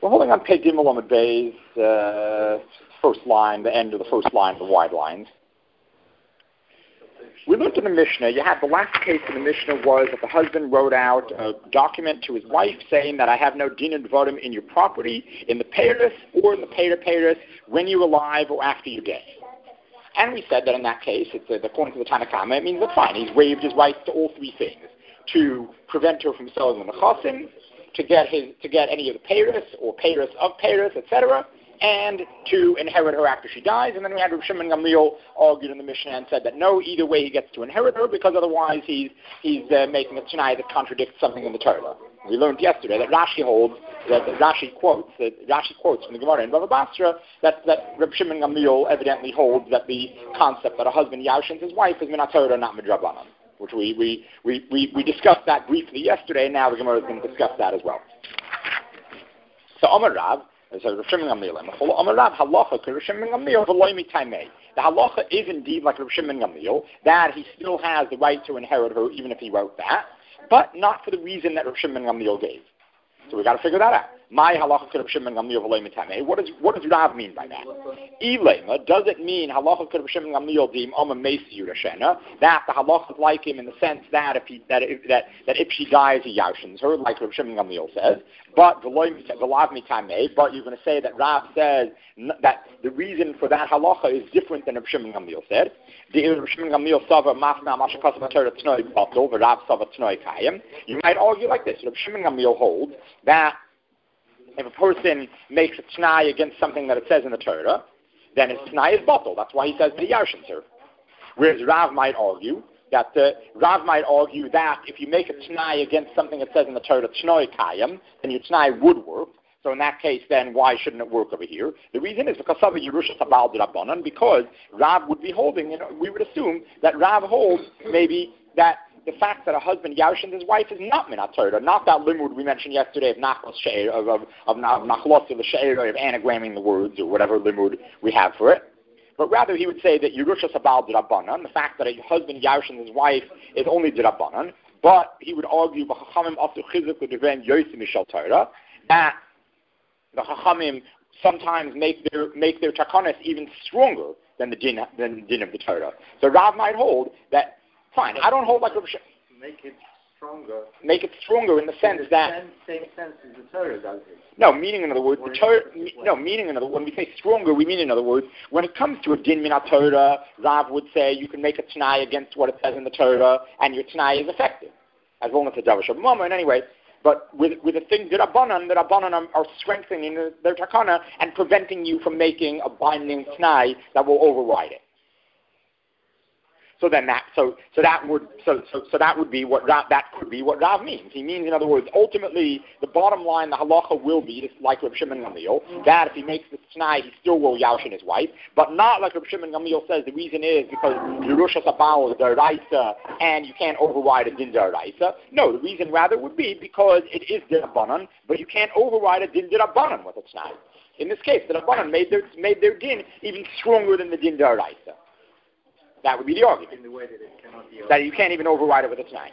We're holding on Pei Gimel on the Bay's first line, the end of the first line of the wide lines. We looked in the Mishnah. You had the last case in the Mishnah was that the husband wrote out a document to his wife saying that I have no din and dvarim in your property, in the peiros or in the peiros when you're alive or after you're dead. And we said that in that case, according to the Tanna Kama, it means that's fine. He's waived his rights to all three things: to prevent her from selling the nechasim, to get any of the peiros or peiros of peiros, etc., and to inherit her after she dies. And then we had Rav Shimon Gamliel argued in the Mishnah and said that no, either way he gets to inherit her, because otherwise he's making a Tanai that contradicts something in the Torah. We learned yesterday that Rashi quotes from the Gemara in Bava Basra that Rav Shimon Gamliel evidently holds that the concept that a husband yashins his wife is minat Torah, not midrabanan, which we discussed that briefly yesterday, and now the Gemara is going to discuss that as well. So Amar Rav, so Rav Shimon Gamliel, Amar Rav halacha Rav Shimon Gamliel v'loy mitamei. The halacha is indeed like Rav Shimon Gamliel, that he still has the right to inherit her even if he wrote that, but not for the reason that Rav Shimon Gamliel gave. So we got to figure that out. My halacha Rav Shimon Gamliel v'loy mitamei. What does Rav mean by that? Ilema, does it mean halacha Rav Shimon Gamliel dim ama meisi yurashena, that the halacha is like him in the sense that if she dies he yashins her, like Rav Shimon Gamliel says, but v'lav mitamei, but you're going to say that Rav says that the reason for that halacha is different than Rav Shimon Gamliel said. Rav Shimon Gamliel sava mafna mashakasav Torah tnoi batel v'Rav sava tnoi kayim. You might argue like this: Rav Shimon Gamliel holds that if a person makes a t'nai against something that it says in the Torah, then his t'nai is batel. That's why he says that he yarshins her. Whereas Rav might argue that if you make a t'nai against something that says in the Torah t'noi kayim, then your t'nai would work. So in that case, then why shouldn't it work over here? The reason is because of Yerusha Sabal D'Rabbanan, because Rav would be holding, we would assume that Rav holds maybe that the fact that a husband yarshins his wife is not minat Torah, not that limud we mentioned yesterday of nachlos she'er, of nachlos of the she'er, of anagramming the words or whatever limud we have for it. But rather he would say that Yerusha Sabal D'Rabbanan, the fact that a husband yarshins his wife is only D'Rabbanan, but he would argue that the Chachamim sometimes make their takanas even stronger than the din of the Torah. So Rav might hold that, fine, I don't hold like Rav Shimon. Make it stronger in the sense that... Same sense as the Torah does it. No, meaning in other words, when we say stronger, we mean in other words, when it comes to a din minat Torah, Rav would say you can make a t'nai against what it says in the Torah, and your t'nai is effective, as long as it's a davar shabbat. And anyway, but with the thing, the Rabbanan are strengthening their takana and preventing you from making a binding t'nai that will override it. So then that would be what Rav means. He means, in other words, ultimately the bottom line, the halacha will be like Rav Shimon Gamliel, that if he makes the t'nai, he still will yashin his wife, but not like Rav Shimon Gamliel says. The reason is because Yerusha Sabal is deraisa and you can't override a din deraisa. No, the reason rather would be because it is derabanan, but you can't override a din derabanan with a t'nai. In this case, the Rabbanan made their din even stronger than the din deraisa. That would be the argument. In the way that it cannot be that you can't even override it with a t'nai.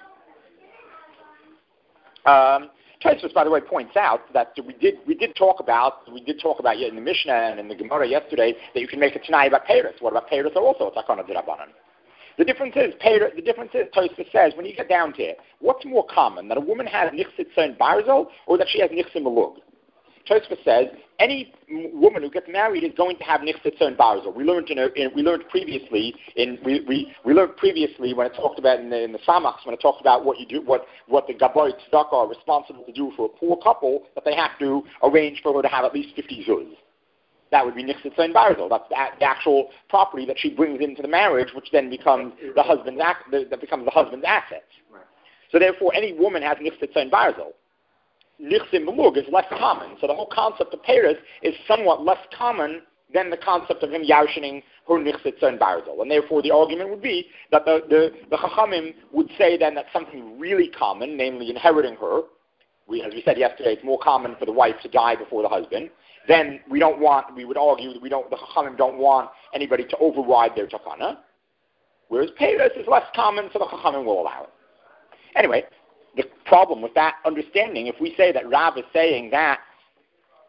Tosfos, by the way, points out that we did talk about in the Mishnah and in the Gemara yesterday that you can make a t'nai about peiros. What about peiros are also a takana d'Rabbanan? The difference is, Tosfos says, when you get down to it, what's more common, that a woman has nichsit son barzel or that she has nichsit malug? Tosfos says any woman who gets married is going to have nichsit son barzel. We learned previously when it talked about in the Samachs, when it talked about what the Gaboy Tzedakah are responsible to do for a poor couple, that they have to arrange for her to have at least 50 zuz. That would be nichsit son barzel. That's the actual property that she brings into the marriage, which then becomes the husband's assets. Right. So therefore, any woman has nichsit son barzel. Nichsim Malug is less common. So the whole concept of peiros is somewhat less common than the concept of him yarshining her nichsit son barzel. And therefore the argument would be that the Chachamim would say then that something really common, namely inheriting her, as we said yesterday, it's more common for the wife to die before the husband, then we would argue that the Chachamim don't want anybody to override their takana, whereas peiros is less common, so the Chachamim will allow it. Anyway, the problem with that understanding, if we say that Rav is saying that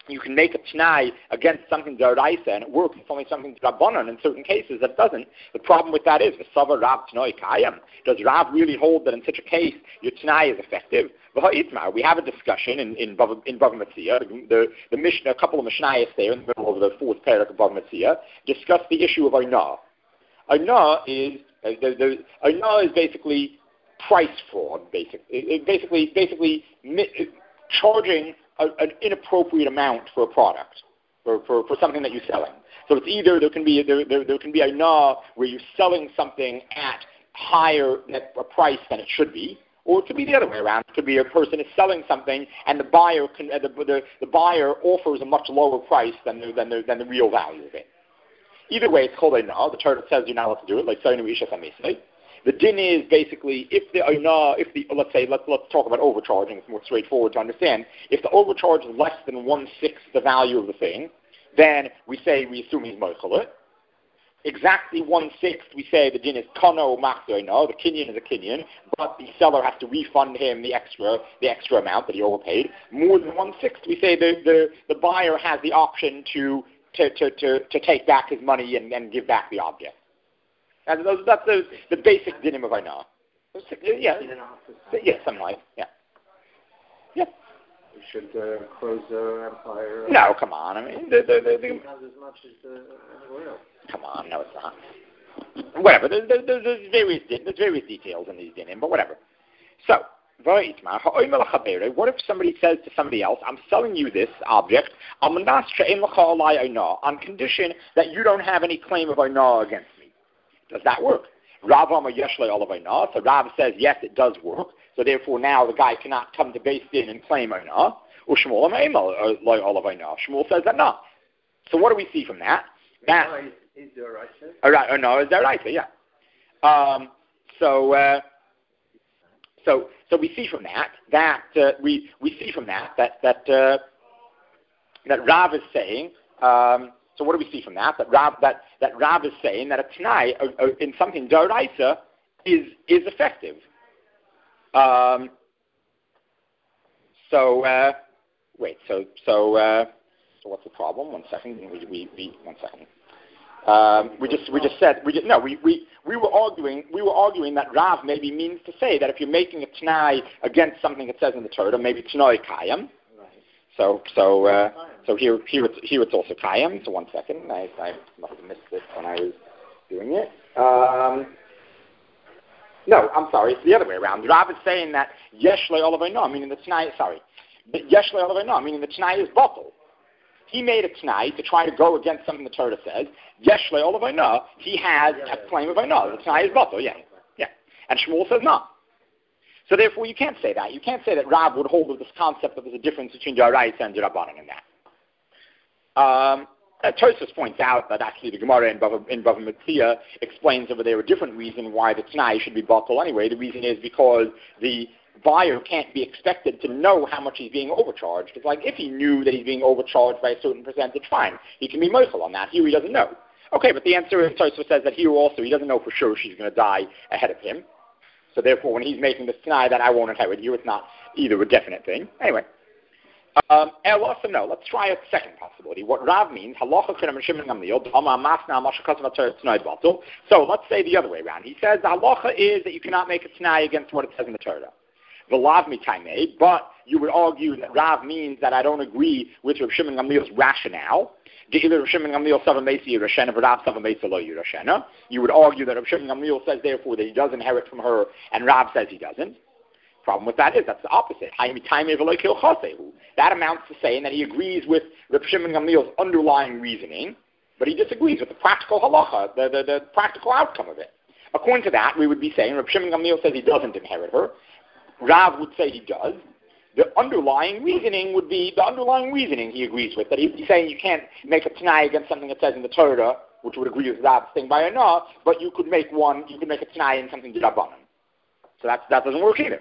you can make a t'nai against something d'oraisa and it works. It's only something d'rabbanan in certain cases that doesn't. The problem with that is, v'sava Rav t'nai kayam. Does Rav really hold that in such a case your t'nai is effective? We have a discussion in Bava Metzia. The Mishnah, a couple of Mishnayos there in the middle of the fourth parak of Bava Metzia, discuss the issue of Ainah. Ainah is basically price fraud. Basically charging an inappropriate amount for a product, for something that you're selling. So it's either there can be Ainah where you're selling something at higher a price than it should be, or it could be the other way around. It could be a person is selling something and the buyer the buyer offers a much lower price than the real value of it. Either way, it's called Ainah. The Torah says you're not allowed to do it, like Sayinu Isha Samesei. The din is basically let's talk about overcharging. It's more straightforward to understand. If the overcharge is less than 1/6 the value of the thing, then we assume he's mochel it. Exactly 1/6, we say the din is kono machzoino. The kinyan is a kinyan, but the seller has to refund him the extra amount that he overpaid. More than 1/6, we say the buyer has the option to take back his money and give back the object. And that's the basic dinim of Ainah. Yeah, something like yeah. We should close the empire. No, come on. I mean, not as much as anywhere else. Come on, no, it's not. Whatever. There's various details in these dinim, but whatever. So, what if somebody says to somebody else, I'm selling you this object on condition that you don't have any claim of Ainah against me? Does that work? Rav Amar Yeshlei Olav Ainah. So Rav says, yes, it does work. So therefore now the guy cannot come to Beis Din and claim Ainah. Or Shmuel Amar Olav Ainah. Shmuel says that not. So what do we see from that? That is there right? No, is there right? Yeah. So we see from that that Rav is saying. So what do we see from that? That Rav is saying that a t'nai in something d'oraisa is effective. So what's the problem? 1 second. We 1 second. We were arguing that Rav maybe means to say that if you're making a t'nai against something that says in the Torah, maybe t'nai kayam. So here it's also kayam. So 1 second, I must have missed this when I was doing it. No, I'm sorry, it's the other way around. Rav is saying that yesh le'olav Ainah, meaning the t'nai. Yesh le'olav Ainah, meaning the t'nai is bottle. He made a t'nai to try to go against something the Torah says. Yesh le'olav Ainah, he has a claim of Ainah. The t'nai is bottle. Yeah. And Shmuel says no. So therefore, you can't say that. You can't say that Rav would hold with this concept that there's a difference between D'oraisa and D'rabbanan in that. Tosfos points out that actually the Gemara in Bava Metzia explains over there a different reason why the t'nai should be bottle anyway. The reason is because the buyer can't be expected to know how much he's being overcharged. It's like if he knew that he's being overcharged by a certain percentage, fine. He can be mochel on that. Here he doesn't know. Okay, but the answer is Tosfos says that here also he doesn't know for sure she's going to die ahead of him. So therefore, when he's making this t'nai that I won't inherit you, it's not either a definite thing. Anyway. Also, no. Let's try a second possibility. What Rav means, halacha k'nam Shimon Gamliel, so let's say the other way around. He says the halacha is that you cannot make a t'nai against what it says in the Torah. V'lav mitaimei, but you would argue that Rav means that I don't agree with Rav Shimon Gamliel's rationale. You would argue that Rav Shimon Gamliel says therefore that he does inherit from her, and Rav says he doesn't. Problem with that is that's the opposite. That amounts to saying that he agrees with Rav Shimon Gamliel's underlying reasoning, but he disagrees with the practical halacha, the practical outcome of it. According to that, we would be saying Rav Shimon Gamliel says he doesn't inherit her. Rav would say he does. The underlying reasoning he agrees with, that he'd be saying you can't make a t'nai against something that says in the Torah, which would agree with Rav's thing by Ainah, but you could make a t'nai in something d'rabbanan. So that doesn't work either.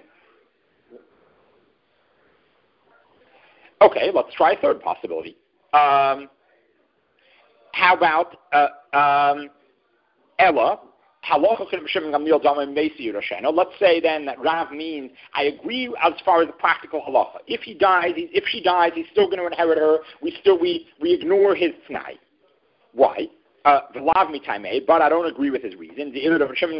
Okay, let's try a third possibility. How about Ella? Let's say then that Rav means, I agree as far as the practical halacha. If she dies, he's still going to inherit her. We ignore his tnai. Why? But I don't agree with his reason. The Rav Shimon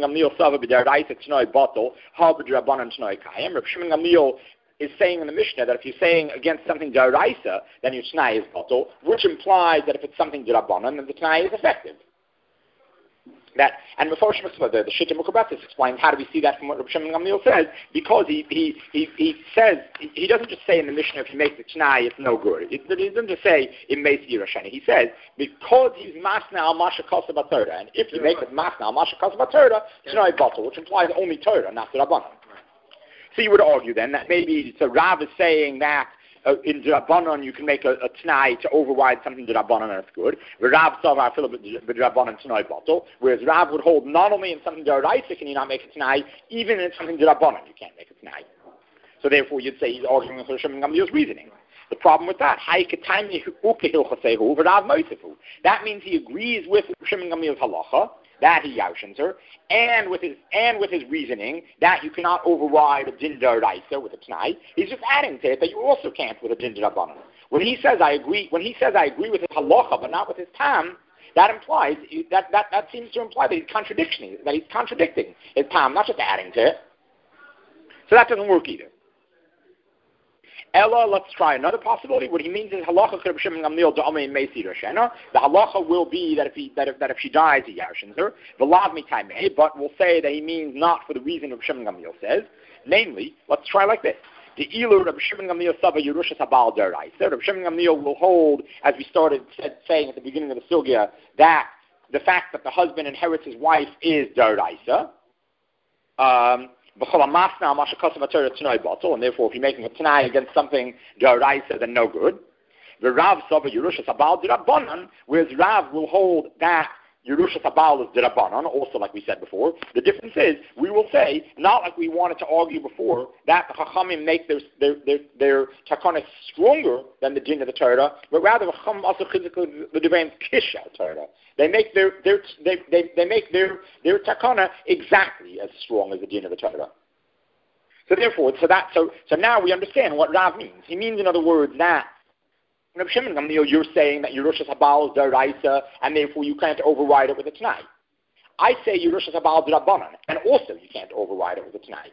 Gamliel is saying in the Mishnah that if you're saying against something daraisa, then your tnai is batal, which implies that if it's something darabanan, then the tnai is effective. That, and before the Shita Mukabatis explains how do we see that from what Rav Shimon Gamliel says, because he says, he doesn't just say in the Mishnah if you make the Tnai, it's no good. He doesn't just say in Meis Yerushalayim. He says, because he's Masna al Masha Kosa Batorah, and if you make it Masna al Masha Kosa Batorah, Tnai Batal, which implies only Torah, not the Rabbanan. So you would argue then that maybe, so Rav is saying that in Rabbanon you can make a Tnai to override something Rabbanon and it's good. Rav Savar Philip Rabbanon Tnai Batal, whereas Rav would hold not only in something Daraisa can you not make a Tnai, even in something Rabbanon you can't make a Tnai. So therefore you'd say he's arguing with Rav Shimon Gamliel's reasoning. The problem with that, that means he agrees with Rav Shimon Gamliel's halacha, that he yaushins her, and with his reasoning that you cannot override a din daraisa with a tnai. He's just adding to it that you also can't with a din darabanan. When he says I agree with his halacha but not with his tam, that implies that seems to imply that he's contradicting his tam, not just adding to it. So that doesn't work either. Ella, let's try another possibility. What he means is halacha Rav Shimon Gamliel da'amei meisi roshena. The halacha will be that if she dies, he yarshins her. V'lav mitaymei, but we'll say that he means not for the reason Rav Shimon Gamliel says. Namely, let's try like this. The ilu Rav Shimon Gamliel sava yerushas habal deraisa. Rav Shimon Gamliel will hold, as we started saying at the beginning of the sugya, that the fact that the husband inherits his wife is deraisa. And therefore, if you're making a Tanai against something Daraisa, then no good. The Rav Sava Yerushas Abal Dirabanan, whereas Rav will hold that Yerushas Abal is Dirabanan, also like we said before. The difference is, we will say, not like we wanted to argue before, that the Chachamim make their Takana stronger than the din of the Torah, but rather the Chachamim also the Devarim Kishal Torah. They make their takana exactly as strong as the din of the Torah. So therefore, so now we understand what Rav means. He means, in other words, that Rav Shimon Gamliel, you're saying that Yerushas Habal is deraisa, and therefore you can't override it with a Tanai. I say Yerushas Habal is Rabbanan, and also you can't override it with a Tanai.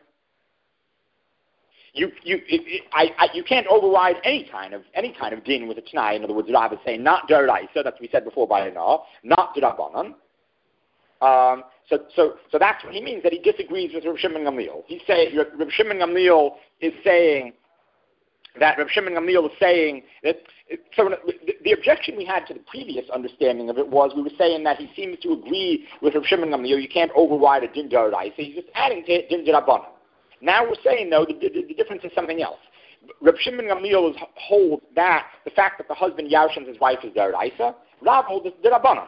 You can't override any kind of din with a Tanai. In other words, Rav is saying not deraisa, that's what we said before by Anah, not Rabbanan. So that's what he means, that he disagrees with Rav Shimon Gamliel. Rav Shimon Gamliel is saying that so the objection we had to the previous understanding of it was we were saying that he seems to agree with Rav Shimon Gamliel, you can't override a din deraisa, he's just adding to it din derabanan. Now we're saying, though, the difference is something else. Rav Shimon Gamliel holds that the fact that the husband yaushins his wife is deraisa, Rav holds it's derabanan.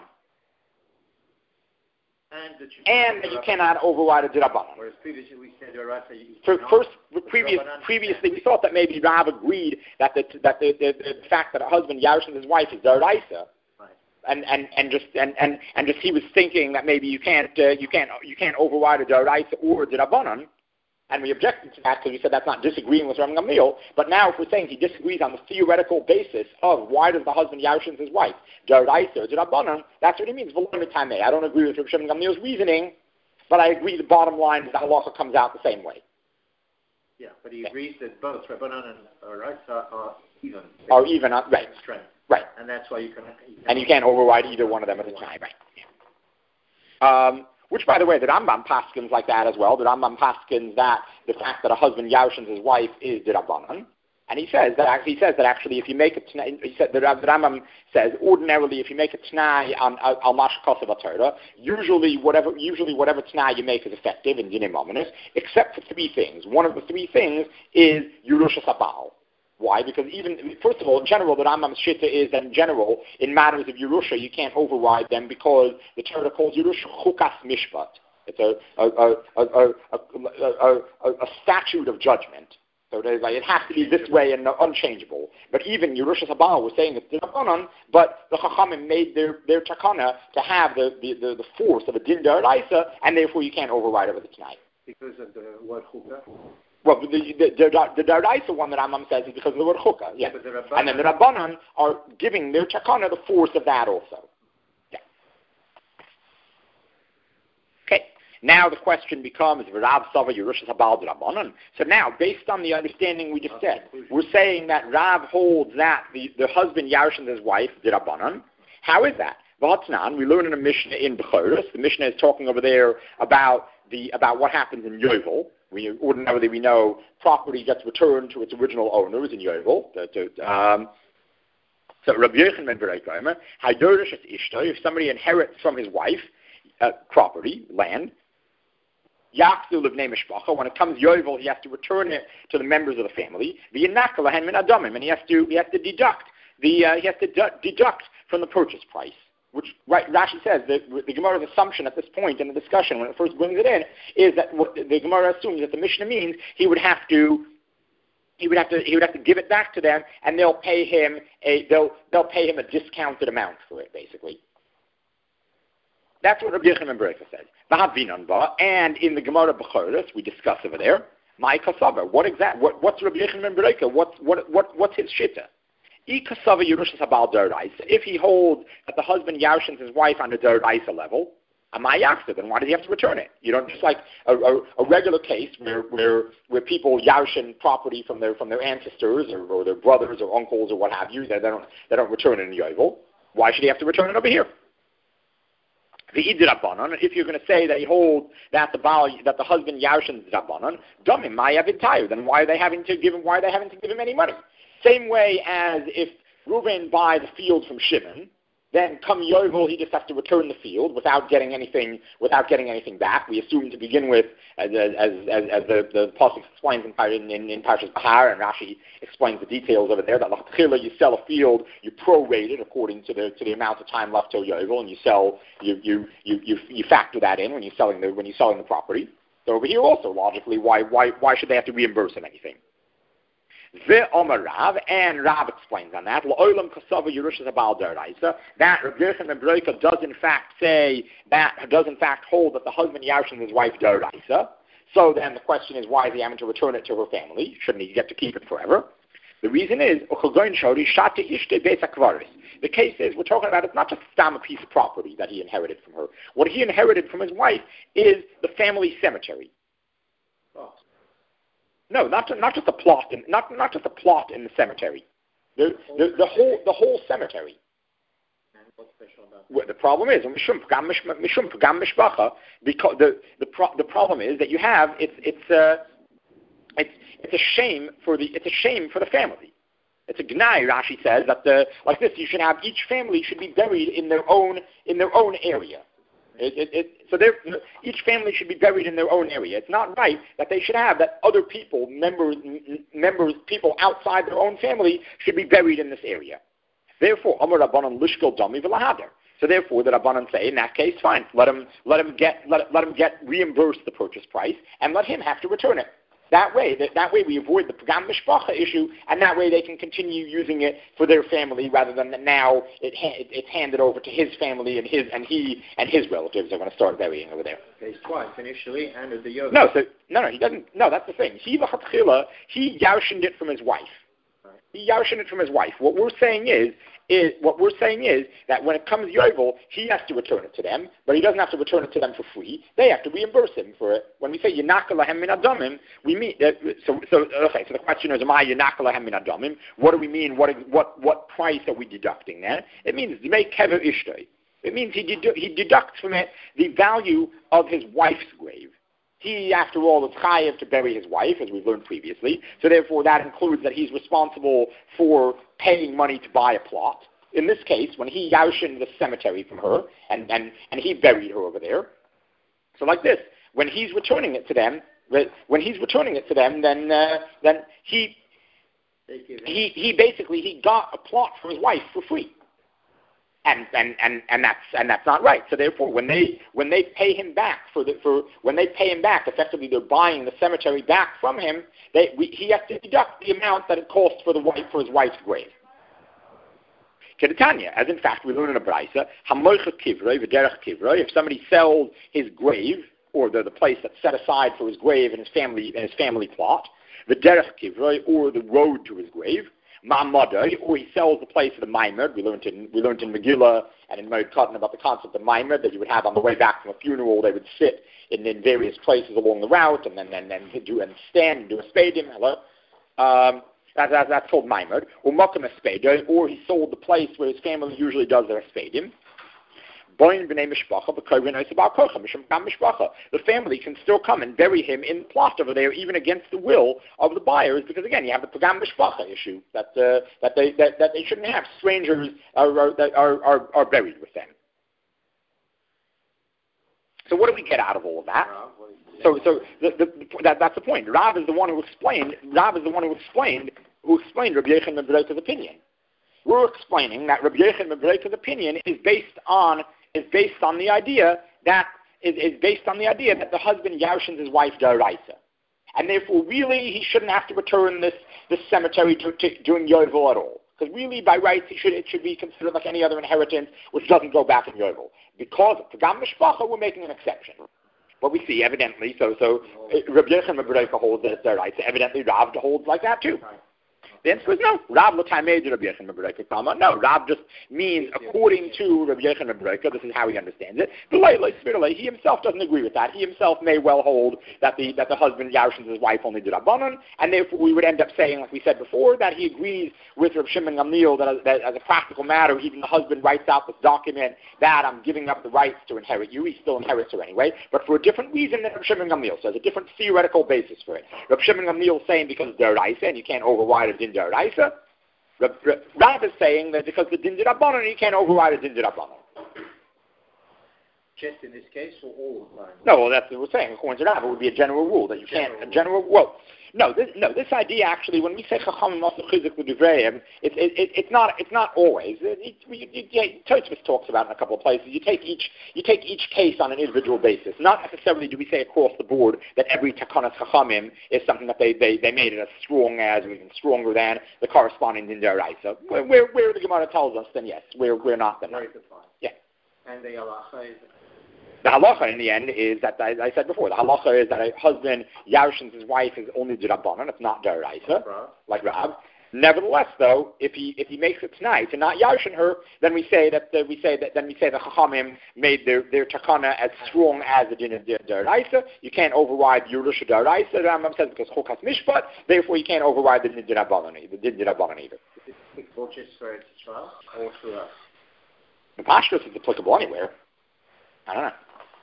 And that you cannot override a derabanan. Whereas previously we said deraisa. Previously we thought that maybe Rav agreed that the fact that a husband yaushins his wife is deraisa. And just he was thinking that maybe you can't override a deraisa or a derabanan, and we objected to that because we said that's not disagreeing with Rav Gamliel. But now, if we're saying he disagrees on the theoretical basis of why does the husband yaushins his wife deraisa or derabanan, that's what he means. I don't agree with Rav Shimon Gamliel's reasoning, but I agree the bottom line is the halacha comes out the same way. Yeah, but he agrees that both Rabbanan and deraisa are even. Are even, right? Strength. Right. And that's why you can't override either one of them at a time, right? Which, by the way, the Rambam paskins like that as well. The Rambam paskins that the fact that a husband yaushins his wife is derabanan, and he says that actually if you make a tnai, the Rambam says ordinarily if you make a tnai on al mash kosav Torah, usually whatever tnai you make is effective in dinim ominous, except for three things. One of the three things is Yerushas Habal. Why? Because first of all, in general, the Rambam's shita is that in general, in matters of Yerusha, you can't override them because the Torah calls Yerusha chukas mishpat. It's a statute of judgment. So it has to be this way and unchangeable. But even Yerushas Habal was saying it's Dinabonon, but the Chachamim made their takana to have the force of a Din Daraisa, and therefore you can't override it with a Tanai. Because of the word Chukah? Well, the Daraisa one that Rambam says is because of the word Chukah, yes. And then the Rabbanan are giving their takana the force of that also. Yeah. Okay. Now the question becomes, Rav Sava Yerushas Habal Rabbanan. So now, based on the understanding we just said, we're saying that Rav holds that the husband Yarshin his wife did Rabbanan. How is that? We learn in a Mishnah in Bechoros. The Mishnah is talking over there about what happens in Yovel. Ordinarily, we know property gets returned to its original owners in Yovel. So Rabbi Yochanan ben Bereika, if somebody inherits from his wife property, land, when it comes Yovel, he has to return it to the members of the family. And he has to deduct from the purchase price. Which Rashi says the Gemara's assumption at this point in the discussion, when it first brings it in, is that what the Gemara assumes that the Mishnah means he would have to give it back to them, and they'll pay him a discounted amount for it, basically. That's what Rabbi Yochanan ben Bereika says. And in the Gemara Bechoros, we discuss over there, my kasava. What's Rabbi Yochanan ben Bereika? What's his shitta? If he holds that the husband yarshins his wife on the deraisa level, then why does he have to return it? You don't just like a regular case where people yarshin property from their ancestors or their brothers or uncles or what have you. They don't return it in Yovel. Why should he have to return it over here? If you're going to say that he holds that the husband yarshins Rabbanon, then why are they having to give him any money? Same way as if Reuben buys a field from Shimon, then come Yovel, he just has to return the field without getting anything back. We assume to begin with, as the Pasuk explains in Parshas Bahar, and Rashi explains the details over there, that l'chila, you sell a field, you prorate it according to the amount of time left till Yovel, and you factor that in when you're selling the property. So over here also, logically, why should they have to reimburse him anything? Rav, and Rav explains on that. That Rabbi Yochanan ben Bereika does in fact hold that the husband yarshin his wife deraisa. So then the question is, why is he having to return it to her family? Shouldn't he get to keep it forever? The reason is, the case is, we're talking about, it's not just a piece of property that he inherited from her. What he inherited from his wife is the family cemetery. No, not just a plot, not just a plot in the cemetery. The whole cemetery. And what's special about that? The problem is, because the problem is that you have it's a shame for the family. It's a gnai. Rashi says that like this, you should have each family should be buried in their own area. So each family should be buried in their own area. It's not right that they should have that other people, people outside their own family, should be buried in this area. Therefore, Amar Rabbanan Lishkol Dami V'Lahader. So therefore, the Rabbanan say, in that case, fine, let him get reimbursed the purchase price, and let him have to return it. That way we avoid the Pagam Mishpacha issue, and that way they can continue using it for their family rather than that now it's handed over to his family and he and his relatives are going to start burying over there. Okay, twice. Initially handed the yoga. No, he doesn't. No, that's the thing. He yarshined it from his wife. Right. He yarshined it from his wife. What we're saying is that when it comes Yovel, he has to return it to them, but he doesn't have to return it to them for free. They have to reimburse him for it. When we say Yinaka Lahem Min Adamim, we mean so the question is, am I Yinaka Lahem Min Adamim? What do we mean? What price are we deducting there? It means Dmei Kever Ishtoi. It means he deducts from it the value of his wife's grave. He, after all, is chayav to bury his wife, as we've learned previously. So therefore, that includes that he's responsible for paying money to buy a plot. In this case, when he yarshined the cemetery from her, and he buried her over there. So like this, when he's returning it to them, then he basically got a plot for his wife for free. And that's not right. So therefore, when they pay him back effectively they're buying the cemetery back from him. He has to deduct the amount that it costs for his wife's grave. Kedetanya, as in fact we learn in a brayso, hamoicha kivroi v'derech kivroi. If somebody sells his grave or the place that's set aside for his grave and his family plot, the derech kivroi or the road to his grave. Ma'amadai, or he sells the place of the Maimed. We learned in Megillah and in Moed Katan about the concept of Maimed that you would have on the way back from a funeral. They would sit in various places along the route and then stand and do a spadim. Hello, that's called Maimed. Or Makam Espedim, or he sold the place where his family usually does their spadim. The family can still come and bury him in the plot over there, even against the will of the buyers, because again, you have the pagam mishpacha issue that they shouldn't have strangers are buried with them. So what do we get out of all of that? That's the point. Rav is the one who explained Rabbi Yochanan ben Bereika's opinion. We're explaining that Rabbi Yochanan ben Bereika's opinion is based on the idea that the husband yaushins his wife d'oraisa, and therefore really he shouldn't have to return this cemetery during Yovel at all, because really by rights it should be considered like any other inheritance which doesn't go back in Yovel. Because of Pagam Mishpacha, we're making an exception. What we see evidently, so Rabbi Yochanan ben Bereika holds that it's d'oraisa. Evidently Rav holds like that too. The answer is no. Rav l'taimei Rabbi Yochanan ben Bereika kama. No, Rav just means according to Rabbi Yochanan ben Bereika. This is how he understands it. He himself doesn't agree with that. He himself may well hold that the husband yaushins his wife only d'Rabbanan, and therefore we would end up saying, like we said before, that he agrees with Rav Shimon Gamliel that as a practical matter, even the husband writes out this document that I'm giving up the rights to inherit you. He still inherits her anyway, but for a different reason than Rav Shimon Gamliel. So there's a different theoretical basis for it. Rav Shimon Gamliel is saying because it's d'oraisa and you can't override a din d'oraisa. Rav is saying that because the din d'Rabbanan, you can't override a din d'Rabbanan. Just in this case, or all the time? No, well, that's what we're saying. According to Rav, it would be a general rule that you can't. This idea actually, when we say Chachamim also chizik l'divrayim, it's not always. Tosfos talks about it in a couple of places. You take each case on an individual basis. Not necessarily do we say across the board that every Takanas Chachamim is something that they made it as strong as, or even stronger than the corresponding din d'oraisa. Where the Gemara tells us, then yes. We're not, then right. Yeah. And the halacha is. The halacha in the end is that, as I said before, the halacha is that a husband yaushins his wife is only d'Rabbanan, it's not d'oraisa, like Rav. Nevertheless, though, if he makes it tonight to not yaushin her, then we say the Chachamim made their takana as strong as the din of d'oraisa. You can't override Yerusha d'oraisa. The Rambam says because chokas mishpat, therefore you can't override the din d'Rabbanan either. It's just for Israel or for us. The Pashtus is applicable anywhere. I don't know.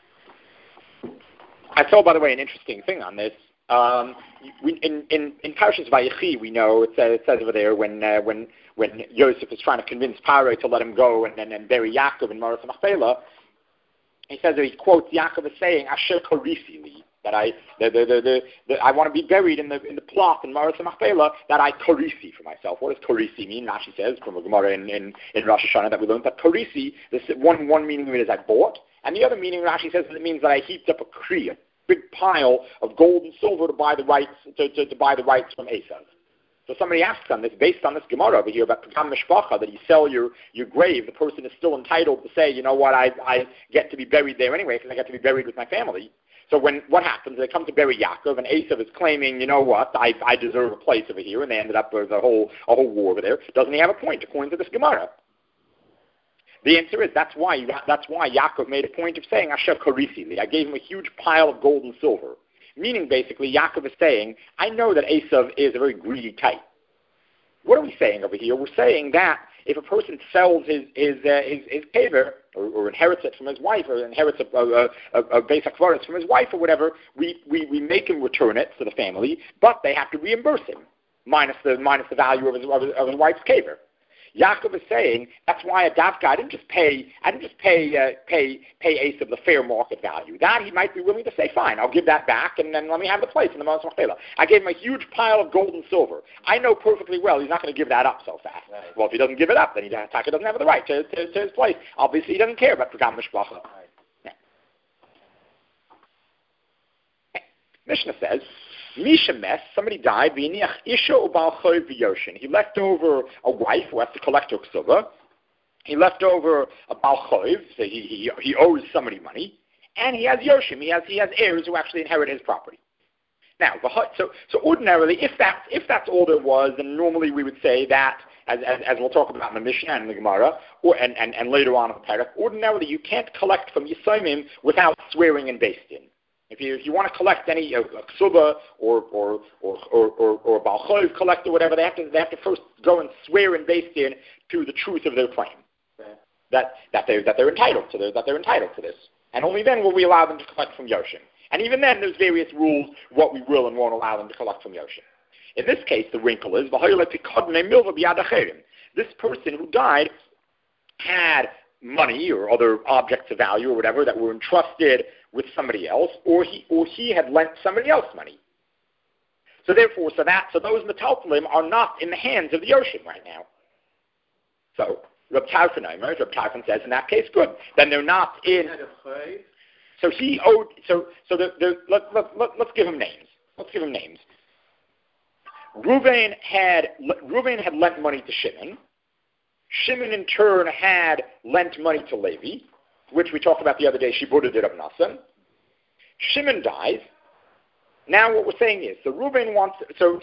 I saw, by the way, an interesting thing on this. In Parshas Vayechi, we know it says over there when Yosef is trying to convince Paro to let him go and bury Yaakov in Maras Machpelah, he says that he quotes Yaakov as saying Asher Korisi li, that I want to be buried in the plot in Maras Machpelah that I korisi for myself. What does korisi mean? Rashi says from a Gemara in Rosh Hashanah that we learned that korisi, this one meaning of it is I bought, and the other meaning Rashi says it means that I heaped up a kriya, big pile of gold and silver to buy the rights to buy the rights from Esav. So somebody asks on this, based on this Gemara over here about Pagam Mishpacha, that you sell your grave, the person is still entitled to say, you know what, I get to be buried there anyway because I get to be buried with my family. So what happens? They come to bury Yaakov, and Esav is claiming, you know what, I deserve a place over here, and they ended up with a whole war over there. Doesn't he have a point according to this Gemara? The answer is that's why Yaakov made a point of saying Asher Korisi li. I gave him a huge pile of gold and silver. Meaning, basically, Yaakov is saying, I know that Esav is a very greedy type. What are we saying over here? We're saying that if a person sells his kever, or inherits it from his wife, or inherits a basic akvaris from his wife, or whatever, we make him return it to the family, but they have to reimburse him minus the value of his wife's kever. Yaakov is saying that's why a davka. I didn't just pay Esav the fair market value. That he might be willing to say, fine, I'll give that back, and then let me have the place in the Mos Machpelah. I gave him a huge pile of gold and silver. I know perfectly well he's not going to give that up so fast. Right. Well, if he doesn't give it up, then Taka doesn't have the right to his place. Obviously, he doesn't care about Pagam Mishpacha. Right. Yeah. Mishnah says, Misha Mes, somebody died, he left over a wife who has to collect her ksuba. He left over a Baal Choiv, so he owes somebody money, and he has Yoshim, he has heirs who actually inherit his property. Now, so ordinarily, if that's all there was, then normally we would say that, as we'll talk about in the Mishnah and the Gemara, and later on in the Parak, ordinarily you can't collect from Yisomim without swearing and based in. If you want to collect any ksuba or Baal Choiv collect or whatever, they have to first go and swear and based in to the truth of their claim, that they're entitled to this, and only then will we allow them to collect from Yoshim. And even then, there's various rules what we will and won't allow them to collect from Yoshim. In this case, the wrinkle is this person who died had money or other objects of value or whatever that were entrusted with somebody else, or he had lent somebody else money. So therefore, so those metaltalim are not in the hands of the Yoshim right now. So Reb Tarfon says in that case, good. Then they're not in. So he owed. Let's give him names. Reuven had lent money to Shimon. Shimon in turn had lent money to Levi, which we talked about the other day. Shibura did Reb Nassan. Shimon dies. Now what we're saying is, Reuven wants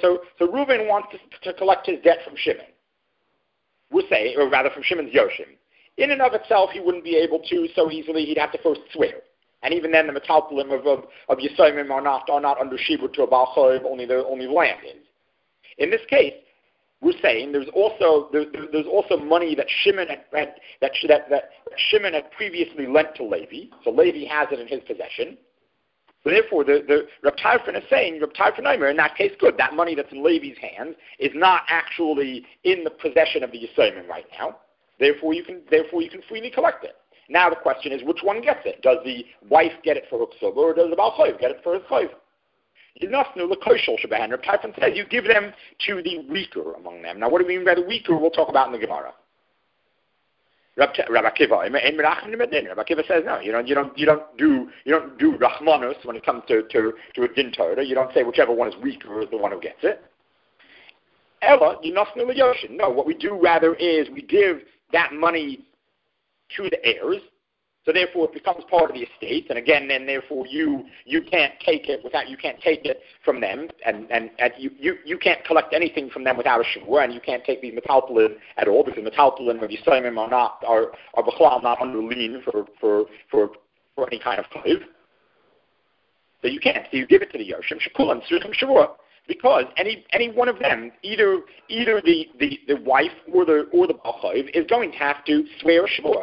to collect his debt from Shimon. We're saying, or rather from Shimon's Yoshim. In and of itself, he wouldn't be able to so easily. He'd have to first swear. And even then, the metalpalim of Yisomim are not under Shibur to a Baal Choiv, only the land is. In this case, we're saying there's also money that Shimon had previously lent to Levi, so Levi has it in his possession. So therefore, the Reb Tarfon is saying, Reb Tarfon Omer, in that case, good. That money that's in Levi's hands is not actually in the possession of the Yisomim right now. Therefore, you can freely collect it. Now the question is, which one gets it? Does the wife get it for her ksuba, or does the Baal Choiv get it for his choiv? Reb Tarfon says you give them to the weaker among them. Now, what do we mean by the weaker? We'll talk about in the Gemara. Rabbi Akiva says no. You don't do Rachmanus when it comes to a din Torah. You don't say whichever one is weaker is the one who gets it. Ella, no. What we do rather is we give that money to the heirs. So therefore, it becomes part of the estate, and again, then therefore you can't take it from them, and you can't collect anything from them without a shavua, and you can't take these metaltalim at all because metaltalim of Yisomim are b'chlal not under lien for any kind of koiv. So you can't. So you give it to the Yoshim Shekulan Tzrichim Shavua because any one of them, either the wife or the Baal Choiv is going to have to swear a shavua.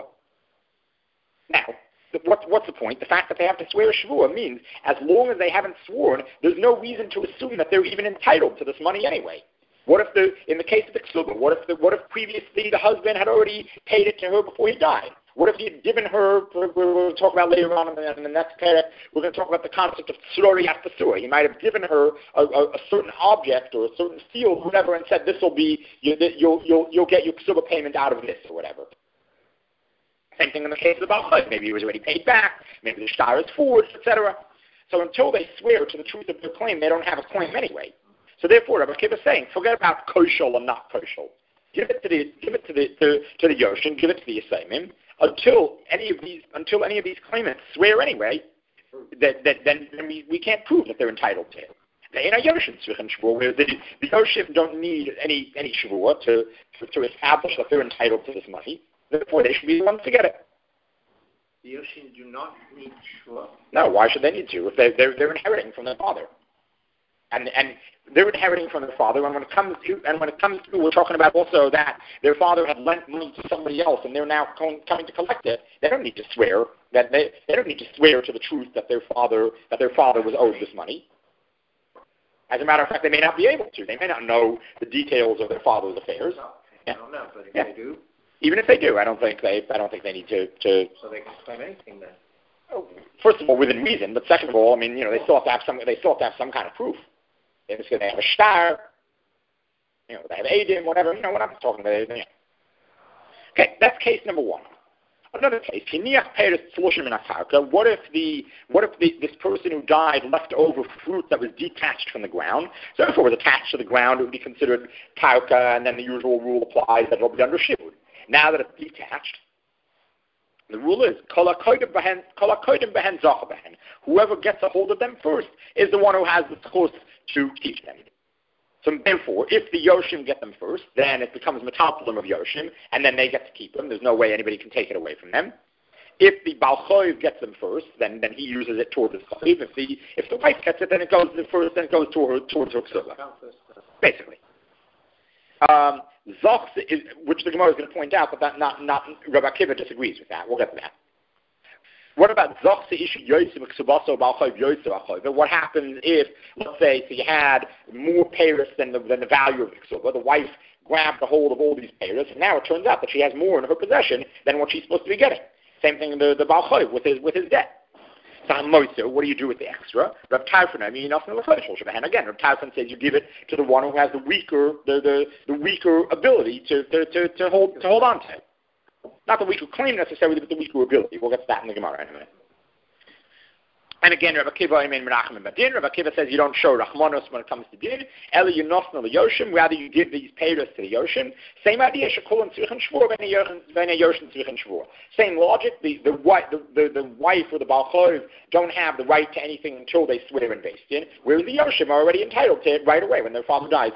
Now, what's the point? The fact that they have to swear a shavua means as long as they haven't sworn, there's no reason to assume that they're even entitled to this money anyway. What if in the case of the ksuba, what if previously the husband had already paid it to her before he died? What if he had given her, we'll talk about later on in the next parak, we're going to talk about the concept of tzrori astasur. He might have given her a certain object or a certain field, whatever, and said, this will be, you'll get your ksuba payment out of this or whatever. Same thing in the case of the Baal Choiv. Maybe he was already paid back. Maybe the shtar is forged, etc. So until they swear to the truth of their claim, they don't have a claim anyway. So therefore, Rabbi Akiva is saying, forget about koshel and not koshel. Give it to the Yoshim, give it to the Yisomim, until any of these claimants swear anyway. Then we can't prove that they're entitled to it. They ain't a Yoshim tzrichim shavua, where the Yoshim don't need any shavua to establish that they're entitled to this money. Therefore, they should be the ones to get it. The Yoshim do not need shavua. No, why should they need to? If they're inheriting from their father, and they're inheriting from their father. And when it comes to, we're talking about also that their father had lent money to somebody else, and they're now coming to collect it. They don't need to swear that they don't need to swear to the truth that their father was owed this money. As a matter of fact, they may not be able to. They may not know the details of their father's affairs. I don't know, but if they do, even if they do, I don't think they need to. So they can claim anything then. First of all, within reason, but second of all, I mean, they still have to have some kind of proof. They have a star, they have Adim, whatever. We're not talking about anything. Okay, that's case number one. Another case, what if this person who died left over fruit that was detached from the ground? So if it was attached to the ground, it would be considered tauka, and then the usual rule applies that it will be under shibud. Now that it's detached, the rule is whoever gets a hold of them first is the one who has the schus to teach them. So therefore, if the Yoshim get them first, then it becomes metalpalim of Yoshim, and then they get to keep them. There's no way anybody can take it away from them. If the Baal Choiv gets them first, then he uses it towards his Choiv. If the wife gets it, then it goes first, then it goes towards her Ksuba. Basically. Zoch, which the Gemara is going to point out, but that not Rabbi Akiva disagrees with that. We'll get to that. What about Zoch Ishu Yosef Ksubaso Baal Choiv Yosef Achoiv? What happens if, let's say, so you had more payers than the value of the Ksuba? The wife grabbed a hold of all these payers, and now it turns out that she has more in her possession than what she's supposed to be getting. Same thing the Baal Choiv with his debt. So what do you do with the extra? Rav Tarfon, again, Rav Tarfon says you give it to the one who has the weaker ability to hold on to it. Not the weaker claim necessarily, but the weaker ability. We'll get to that in the Gemara in a minute. And again, Rabbi Akiva says you don't show Rachmanos when it comes to din. Eli Yunosna Yoshim, rather you give these payers to the Yoshim. Same idea. Shekulon Tzrichen Shvur, Vene Yoshim Tzrichen Shvur. Same logic. The wife or the Baal Choiv don't have the right to anything until they swear in Beis Din, whereas the Yoshim are already entitled to it right away when their father dies.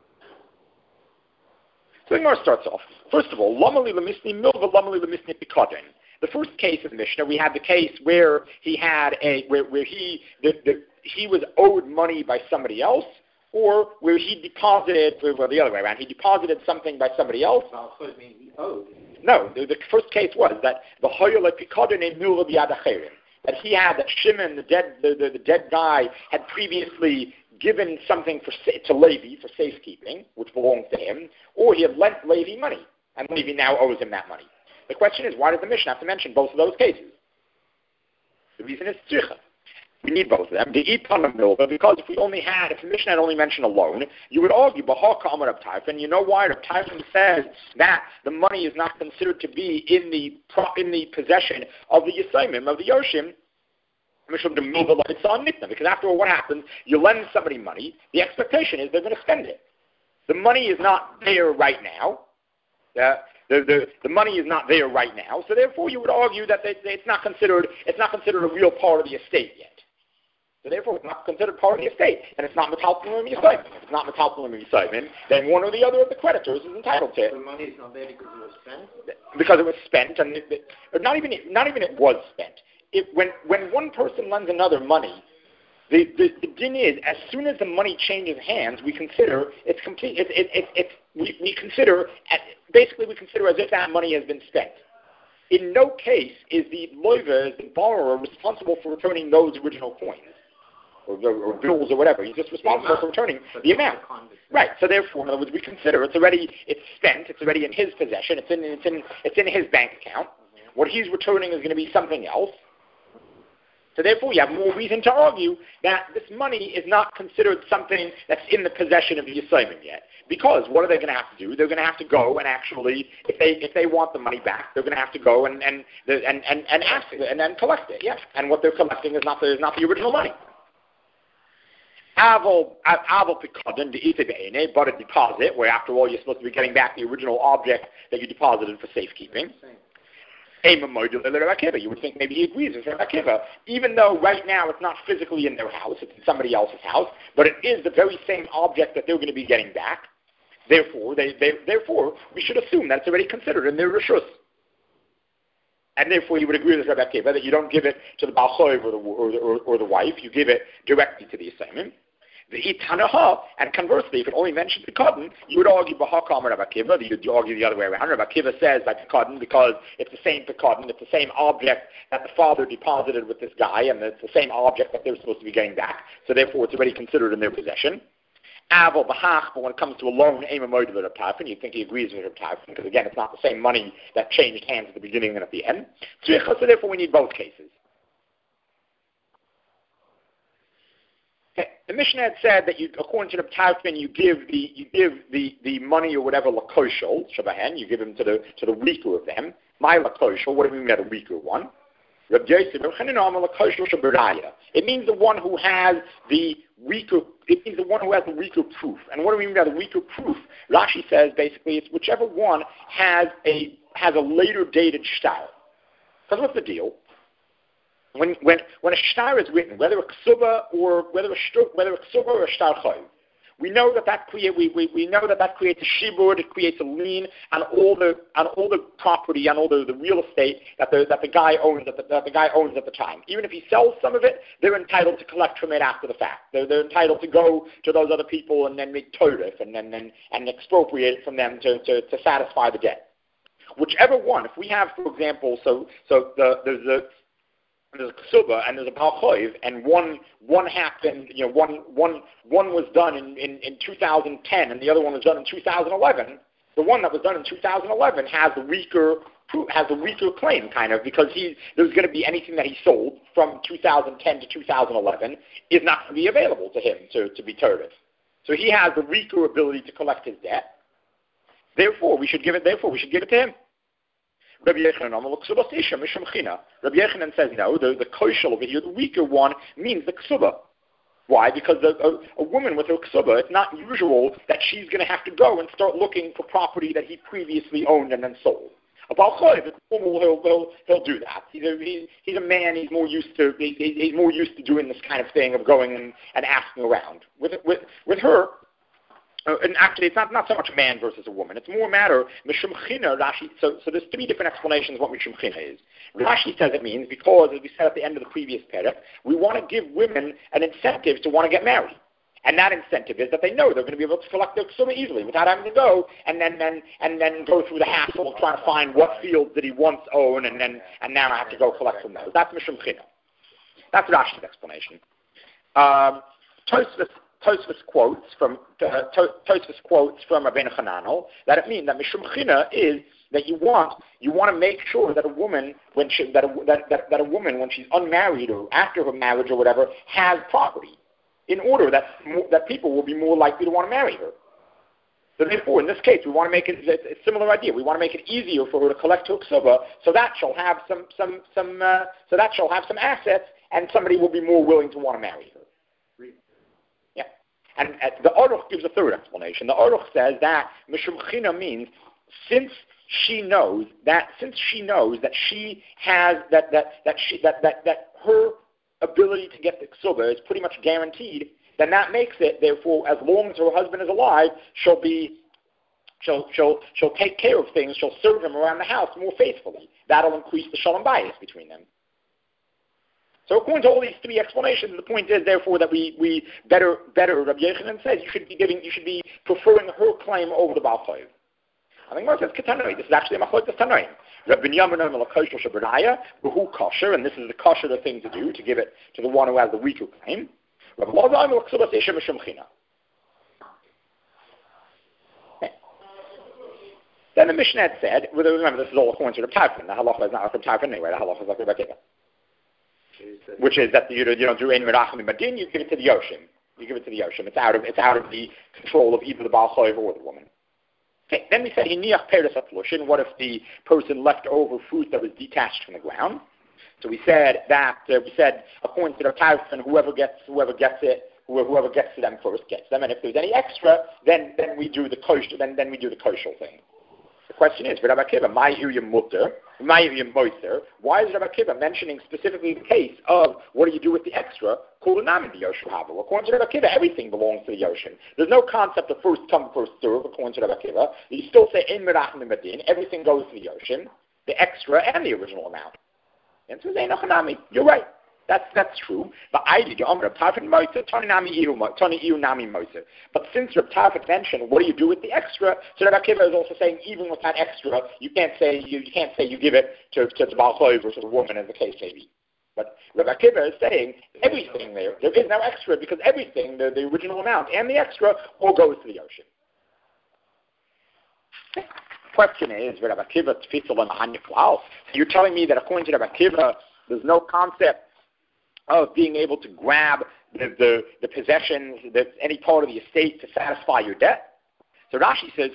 So the Gemara starts off. First of all, Lamali Lemisni Milva, Lamali Lemisni Pikadin. The first case of the Mishnah, we had the case where he had where he was owed money by somebody else, or where he deposited, well, the other way around, he deposited something by somebody else. Well, it mean he owed. No, the first case was that the Hoyole Pikadin in Milva B'Yad that he had, that Shimon, the dead guy, had previously given something to Levi for safekeeping, which belongs to him, or he had lent Levi money, and Levi now owes him that money. The question is, why does the Mishnah have to mention both of those cases? The reason is tzricha. We need both of them. Because if the Mishnah had only mentioned a loan, you would argue, and you know why? Rav Tarfon says that the money is not considered to be in the possession of the Yisayimim, of the Yoshim, because after all, what happens? You lend somebody money, the expectation is they're going to spend it. The money is not there right now. The money is not there right now, so therefore you would argue that it's not considered a real part of the estate yet. So therefore it's not considered part of the estate, and it's not metalpalim yisayim. If it's not metalpalim yisayim, then one or the other of the creditors is entitled to it. The money is not there because it was spent. Because it was spent, and not even it was spent. When one person lends another money, the din is, as soon as the money changes hands, we consider it's complete. We consider as if that money has been spent. In no case is the loiva, the borrower, responsible for returning those original coins or bills or whatever. He's just responsible for returning the amount. Right. So therefore, in other words, we consider it's spent. It's already in his possession. It's in his bank account. What he's returning is going to be something else. So therefore, you have more reason to argue that this money is not considered something that's in the possession of the Yisayimim yet. Because what are they going to have to do? They're going to have to go and actually, if they want the money back, they're going to have to go and ask and then collect it. Yeah, and what they're collecting is not the original money. Aval pikadon de'ite but a deposit, where after all you're supposed to be getting back the original object that you deposited for safekeeping. You would think maybe he agrees with Rabbi Akiva, even though right now it's not physically in their house, it's in somebody else's house, but it is the very same object that they're going to be getting back. Therefore, we should assume that it's already considered in their rishus. And therefore, you would agree with Rabbi Akiva that you don't give it to the Baal Choiv or the wife, you give it directly to the Yisayimim. And conversely, if it only mentions the Pikadon, you would argue Bahakam or Rabbi Akiva. You'd argue the other way around. Rabbi Akiva says by Pikadon because it's the same Pikadon, it's the same object that the father deposited with this guy, and it's the same object that they're supposed to be getting back. So therefore, it's already considered in their possession. Aval Bahach, but when it comes to a loan, Ema Moed Reb Tarfon, you think he agrees with Reb Tarfon, because again, it's not the same money that changed hands at the beginning and at the end. So therefore we need both cases. Okay. The Mishnah had said that according to Reb Tarfon, you give the money or whatever lakoshel shabahen, you give him to the weaker of them. My lakoshel, what do we mean by the weaker one? Reb Yosef, it means the one who has the weaker. It means the one who has the weaker proof. And what do we mean by the weaker proof? Rashi says basically it's whichever one has a later dated shtar. Because what's the deal? When a shtar is written, whether a ksuba or a shtar chayv, we know that creates a shibud, it creates a lien on all the property, on all the real estate that the guy owns at the time. Even if he sells some of it, they're entitled to collect from it after the fact. They're entitled to go to those other people and then make torif and expropriate it from them to satisfy the debt. Whichever one, if we have, for example, there's a ksuba and there's a Baal Choiv, and one happened, one was done in 2010 and the other one was done in 2011. The one that was done in 2011 has the weaker claim, kind of, because there's going to be anything that he sold from 2010 to 2011 is not going to be available to him to be turf. So he has the weaker ability to collect his debt. Therefore, we should give it to him. Rabbi Yechanan says, no, the koshel over here, the weaker one, means the ksuba. Why? Because a woman with her ksuba, it's not usual that she's going to have to go and start looking for property that he previously owned and then sold. A Baal Choiv, he'll do that. He's a man. He's more used to doing this kind of thing of going and asking around. With her. And actually, it's not so much a man versus a woman. It's more a matter, Mishum China, Rashi, so there's three different explanations what Mishum China is. Rashi says it means because, as we said at the end of the previous paragraph, we want to give women an incentive to want to get married. And that incentive is that they know they're going to be able to collect their ksuma easily without having to go and then go through the hassle of trying to find what fields did he once own and now I have to go collect from those. That's Mishum China. That's Rashi's explanation. Tosfos quotes from Rabbeinu Hananel that it means that Mishum China is that you want to make sure that a woman when she's unmarried or after her marriage or whatever has property, in order that people will be more likely to want to marry her. So therefore, in this case, we want to make it a similar idea. We want to make it easier for her to collect her ksuba, so that she'll have some assets, and somebody will be more willing to want to marry her. And the Aruch gives a third explanation. The Aruch says that Mishum China means since she knows that she has that her ability to get the ksuba is pretty much guaranteed, then that makes it, therefore, as long as her husband is alive, she'll take care of things. She'll serve him around the house more faithfully. That'll increase the shalom bayis between them. So according to all these three explanations, the point is, therefore, that we better, Rabbi Yechanan says, you should be preferring her claim over the Baal Choiv. I think Mar says Ketanoi. This is actually a machlokes Tanoim. Rabbi Binyamin Omer Lakoshel Shabaraya, who kosher, and this is the kosher thing to do, to give it to the one who has the weaker claim. Rabbi Lazar Omer Laksubas Eshem Mishum China. Then the Mishnah had said, remember this is all according to Reb Tarfon. The halacha is not like Reb Tarfon anyway. The halacha is like Reb Akiva. Which is that you don't do ein merachim madin, you give it to the Yoshim. It's out of the control of either the Baal Choiv or the woman. Okay. Then we said hiniach peres atlushin. What if the person left over fruit that was detached from the ground? So we said according to the Tarfon, whoever gets to them first gets them, and if there's any extra, then we do the kosher. Then we do the kosher thing. The question is, Rabbi Akiva, why is Rabbi Akiva mentioning specifically the case of what do you do with the extra? According to Rabbi Akiva, everything belongs to the Yoshim. There's no concept of first come, first serve, according to Rabbi Akiva. You still say, everything goes to the Yoshim, the extra and the original amount. And so you're right. That's true. But since Reb Tarfon mentioned, what do you do with the extra? So Rabbi Akiva is also saying, even with that extra, you can't say you give it to the Baal Choiv or to the woman, as the case may be. But Rabbi Akiva is saying everything there is no extra because everything, the original amount and the extra, all goes to the ocean. Question is, Rabbi Akiva tfisel and klal. You're telling me that according to Rabbi Akiva, there's no concept of being able to grab the possessions, any part of the estate to satisfy your debt? So Rashi says,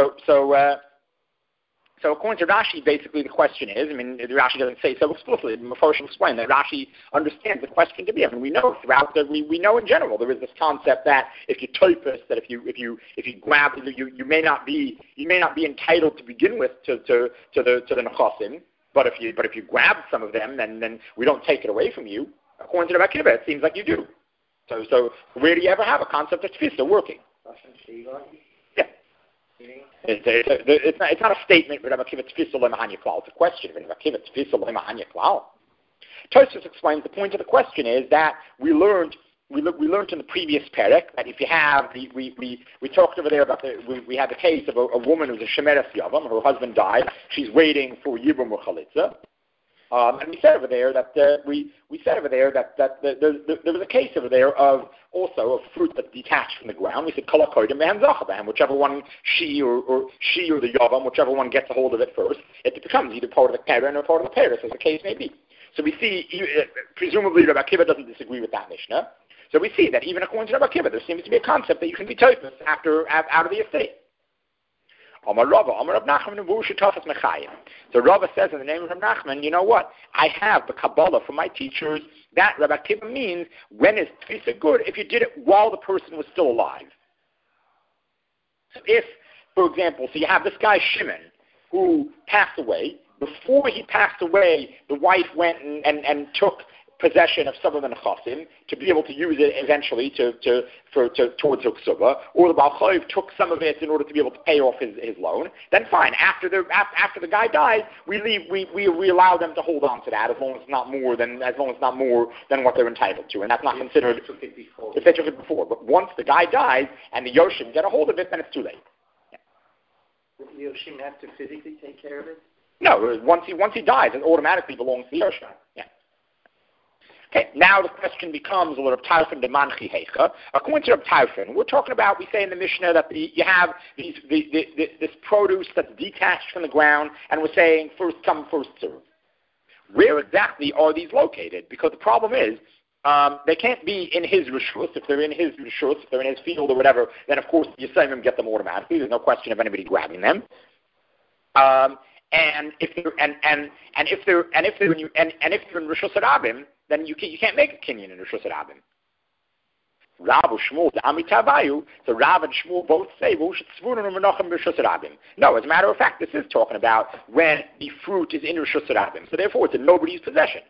so according to Rashi, basically the question is, Rashi doesn't say so explicitly, Mephoshim explain that Rashi understands the question to be. We know throughout we know in general there is this concept that if you typist, that if you grab, you may not be entitled to begin with to the nechasim, but if you grab some of them, then we don't take it away from you. According to the Rabbi Akiva, it seems like you do. So where do you ever have a concept of tefisa working? Yeah. It's not a statement, Rabbi Akiva tefisa lemahanya klal. It's a question, Rabbi Akiva tefisa lemahanya klal. Tosfos explains the point of the question is that we learned in the previous perek that if you have we talked over there about we had the case of a woman who's a shemeres yavam. Her husband died. She's waiting for yibum or chalitza. And we said over there that there was a case over there of fruit that's detached from the ground. We said kol hakodim mehem zachavam, whichever one she or the yavam, whichever one gets a hold of it first, it becomes either part of the keren or part of the peres, as the case may be. So we see, presumably Rabbi Akiva doesn't disagree with that Mishnah. So we see that even according to Rabbi Akiva, there seems to be a concept that you can be toifus out of the estate. Amar Rava, Amar Rav Nachman, Mechayim. So Rava says in the name of Rav Nachman, you know what? I have the Kabbalah from my teachers that Rabbi Akiva means when is tefisa good if you did it while the person was still alive. So if, for example, so you have this guy Shimon who passed away. Before he passed away, the wife went and took possession of some of the nechasim to be able to use it eventually towards her ksuba, or the Baal Chayv took some of it in order to be able to pay off his loan. Then fine, after the guy dies, we allow them to hold on to that as long as it's not more than what they're entitled to, and that's not considered if they took it before. But once the guy dies and the Yoshim get a hold of it, then it's too late. Yeah. Does the Yoshim have to physically take care of it? No, once he dies, it automatically belongs to the Yoshim. Yeah. Okay, now the question becomes a little Tarfin de Manchi Heicha. According to Reb Tarfin, we're talking about, we say in the Mishnah that you have this produce that's detached from the ground, and we're saying first come, first serve. Where exactly are these located? Because the problem is, they can't be in his rishus. If they're in his rishus, if they're in his field or whatever, then of course the Yisraelim get them automatically. There's no question of anybody grabbing them. And if they're in Rishus Harabim, then you can't make a kinyan in Rishus Harabim. Rav Shmuel the Amitavayu, so Rav and Shmuel both say no, as a matter of fact, this is talking about when the fruit is in Rishus Harabim. So therefore, it's in nobody's possession.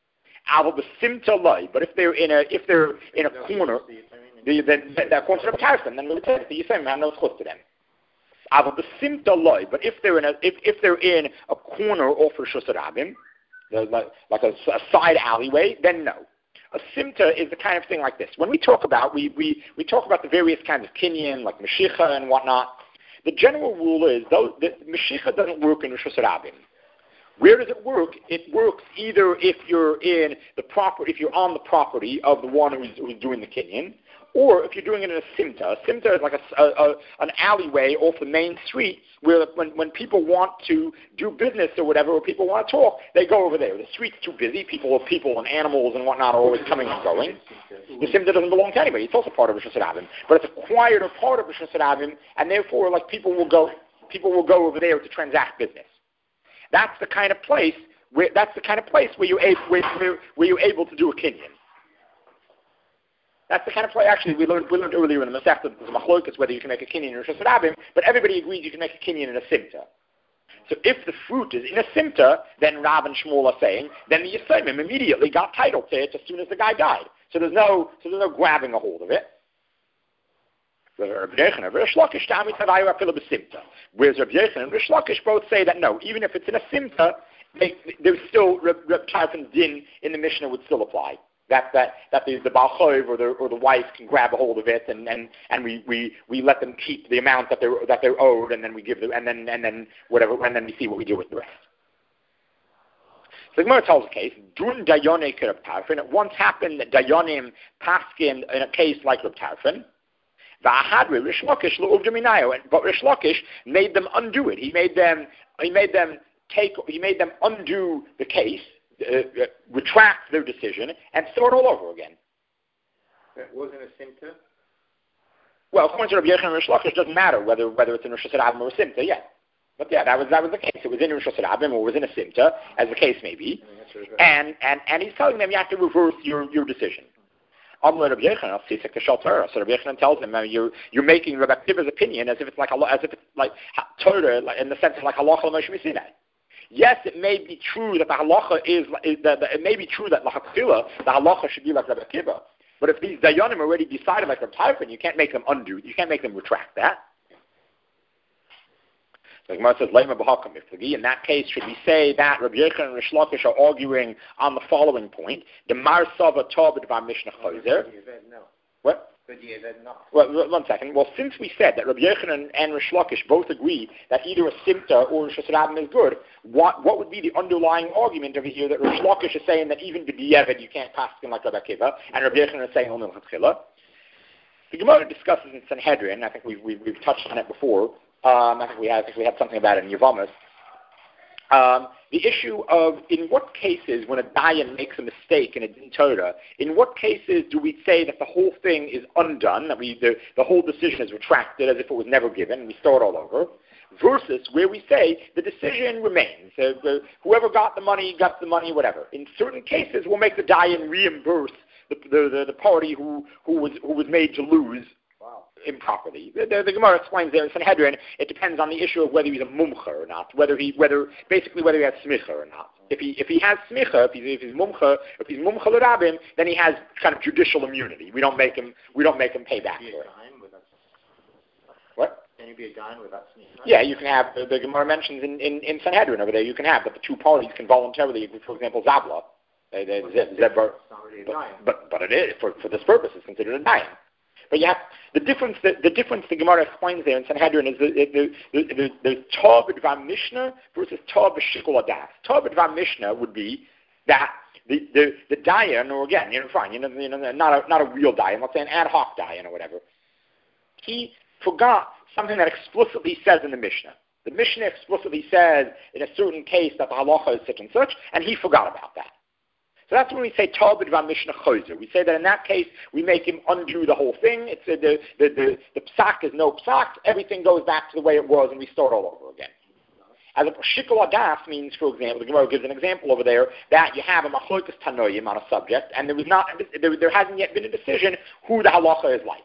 But if they're in a corner, that corner of Tarfin, then we'll tell you the Yisraelim have no chus to them. But if they're in a corner off Rishus Harabim, like a side alleyway, then no. A simta is the kind of thing like this. When we talk about we talk about the various kinds of kinyan, like Mashicha and whatnot, the general rule is the Mashicha doesn't work in Rishus Harabim. Where does it work? It works either if you're on the property of the one who's doing the kinyan, or if you're doing it in a simta. A simta is like an alleyway off the main street where when people want to do business or whatever, or people want to talk, they go over there. The street's too busy. People and animals and whatnot are always coming and going. The simta doesn't belong to anybody. It's also part of Rishus Harabim, but it's a quieter part of Rishus Harabim, and therefore, people will go over there to transact business. That's the kind of place where you're able to do a kinyan. That's the kind of play. Actually, we learned earlier in the Masechta that there's a machlokas whether you can make a kinyan in Rishus Harabim, but everybody agrees you can make a kinyan in a simta. So if the fruit is in a simta, then Rav and Shmuel are saying, then the Yisraelim immediately got title to it as soon as the guy died. So there's no grabbing a hold of it. Whereas Rav Yechon and Rish Lakish both say that no, even if it's in a simta, there's still Reb Tarfon's din in the Mishnah would still apply. That the Baal Chayv or the wife can grab a hold of it, and we let them keep the amount that they're owed, and then we give them, and then whatever, and then we see what we do with the rest. So the Gemara tells the case, Dun Dayone Reb Tarfon. It once happened that Dayonim paskin in a case like Reb Tarfon. But Rish Lakish made them undo it. He made them undo the case, retract their decision, and start all over again. That wasn't a simta? Well, according to Rabbi Yochanan and Rish Lakish, it doesn't matter whether it's in Rosh Hashanah or a simta, yeah. But yeah, that was the case. It was in Rosh Hashanah or it was in a simta, as the case may be. And he's telling them you have to reverse your decision. So Rabbi Yochanan tells them you're making Rabbi Akiva's opinion as if it's like Torah, in the sense of like halacha l'Moshe Sinai. Yes, it may be true that the halacha it may be true that the halacha should be like Rabbi Akiva. But if these dayanim already decided like Rabbi Tarfon, you can't make them undo. You can't make them retract that. So the Gemara says, in that case, should we say that Rabbi Yochanan and Rish Lakish are arguing on the following point? The Mar Sava Tobit Var Mishnah Chozer. What? Well, one second. Well, since we said that Rabbi Yochanan and Rish Lakish both agree that either a Simta or Rosh Hashanah is good, what would be the underlying argument over here that Rish Lakish is saying that even b'diavad you can't pass him like Rabbi Akiva, and Rabbi Yochanan is saying only l'chatchila? The Gemara discusses in Sanhedrin. I think we've touched on it before. I think we had something about it in Yevamos. The issue of in what cases when a dayan makes a mistake in a din Torah, in what cases do we say that the whole thing is undone, that the whole decision is retracted as if it was never given, and we start all over, versus where we say the decision remains. Whoever got the money, whatever. In certain cases, we'll make the dayan reimburse the party who was made to lose. Improperly. The Gemara explains there in Sanhedrin, it depends on the issue of whether he's a mumcha or not, whether he has smicha or not. If he has smicha, if he's mumcha l'rabim, then he has kind of judicial immunity. We don't make him pay back for it. What? Can you be a dayan without smicha? Yeah, you can have. The Gemara mentions in Sanhedrin over there. You can have that the two parties can voluntarily, for example, zabla. But it is for this purpose. It's considered a dayan. But the difference the Gemara explains there in Sanhedrin is the Tov B'Dvar Mishnah versus Tov B'Shikol Adas. Tov B'Dvar Mishnah would be that the dayan, or again, not a real dayan, let's say an ad hoc dayan or whatever. He forgot something that explicitly says in the Mishnah. The Mishnah explicitly says in a certain case that the halacha is such and such, and he forgot about that. So that's when we say Tov B'Dvar Mishnah Chozer. We say that in that case, we make him undo the whole thing. It's the psak is no psak. Everything goes back to the way it was, and we start all over again. As a shikol adas means, for example, the Gemara gives an example over there, that you have a machlokas tanoim on a subject, and there hasn't yet been a decision who the halacha is like.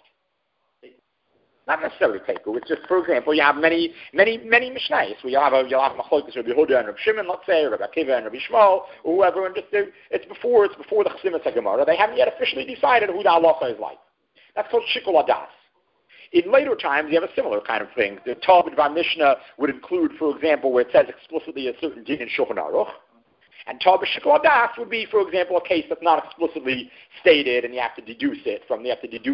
Not necessarily Teku. It's just, for example, you have many Mishnayos. You'll have Machlokas Rabbi Yehuda and Rabbi Shimon, let's say, or Rabbi Akiva and Rabbi Shmuel, or whoever, and it's before the Chasimus HaGemara. They haven't yet officially decided who the halacha is like. That's called Shikol Adas. In later times, you have a similar kind of thing. The Tov B'Dvar Mishnah would include, for example, where it says explicitly a certain din in Shulchan Aruch. And Tov B'Shikol Adas would be, for example, a case that's not explicitly stated, and you have to deduce it from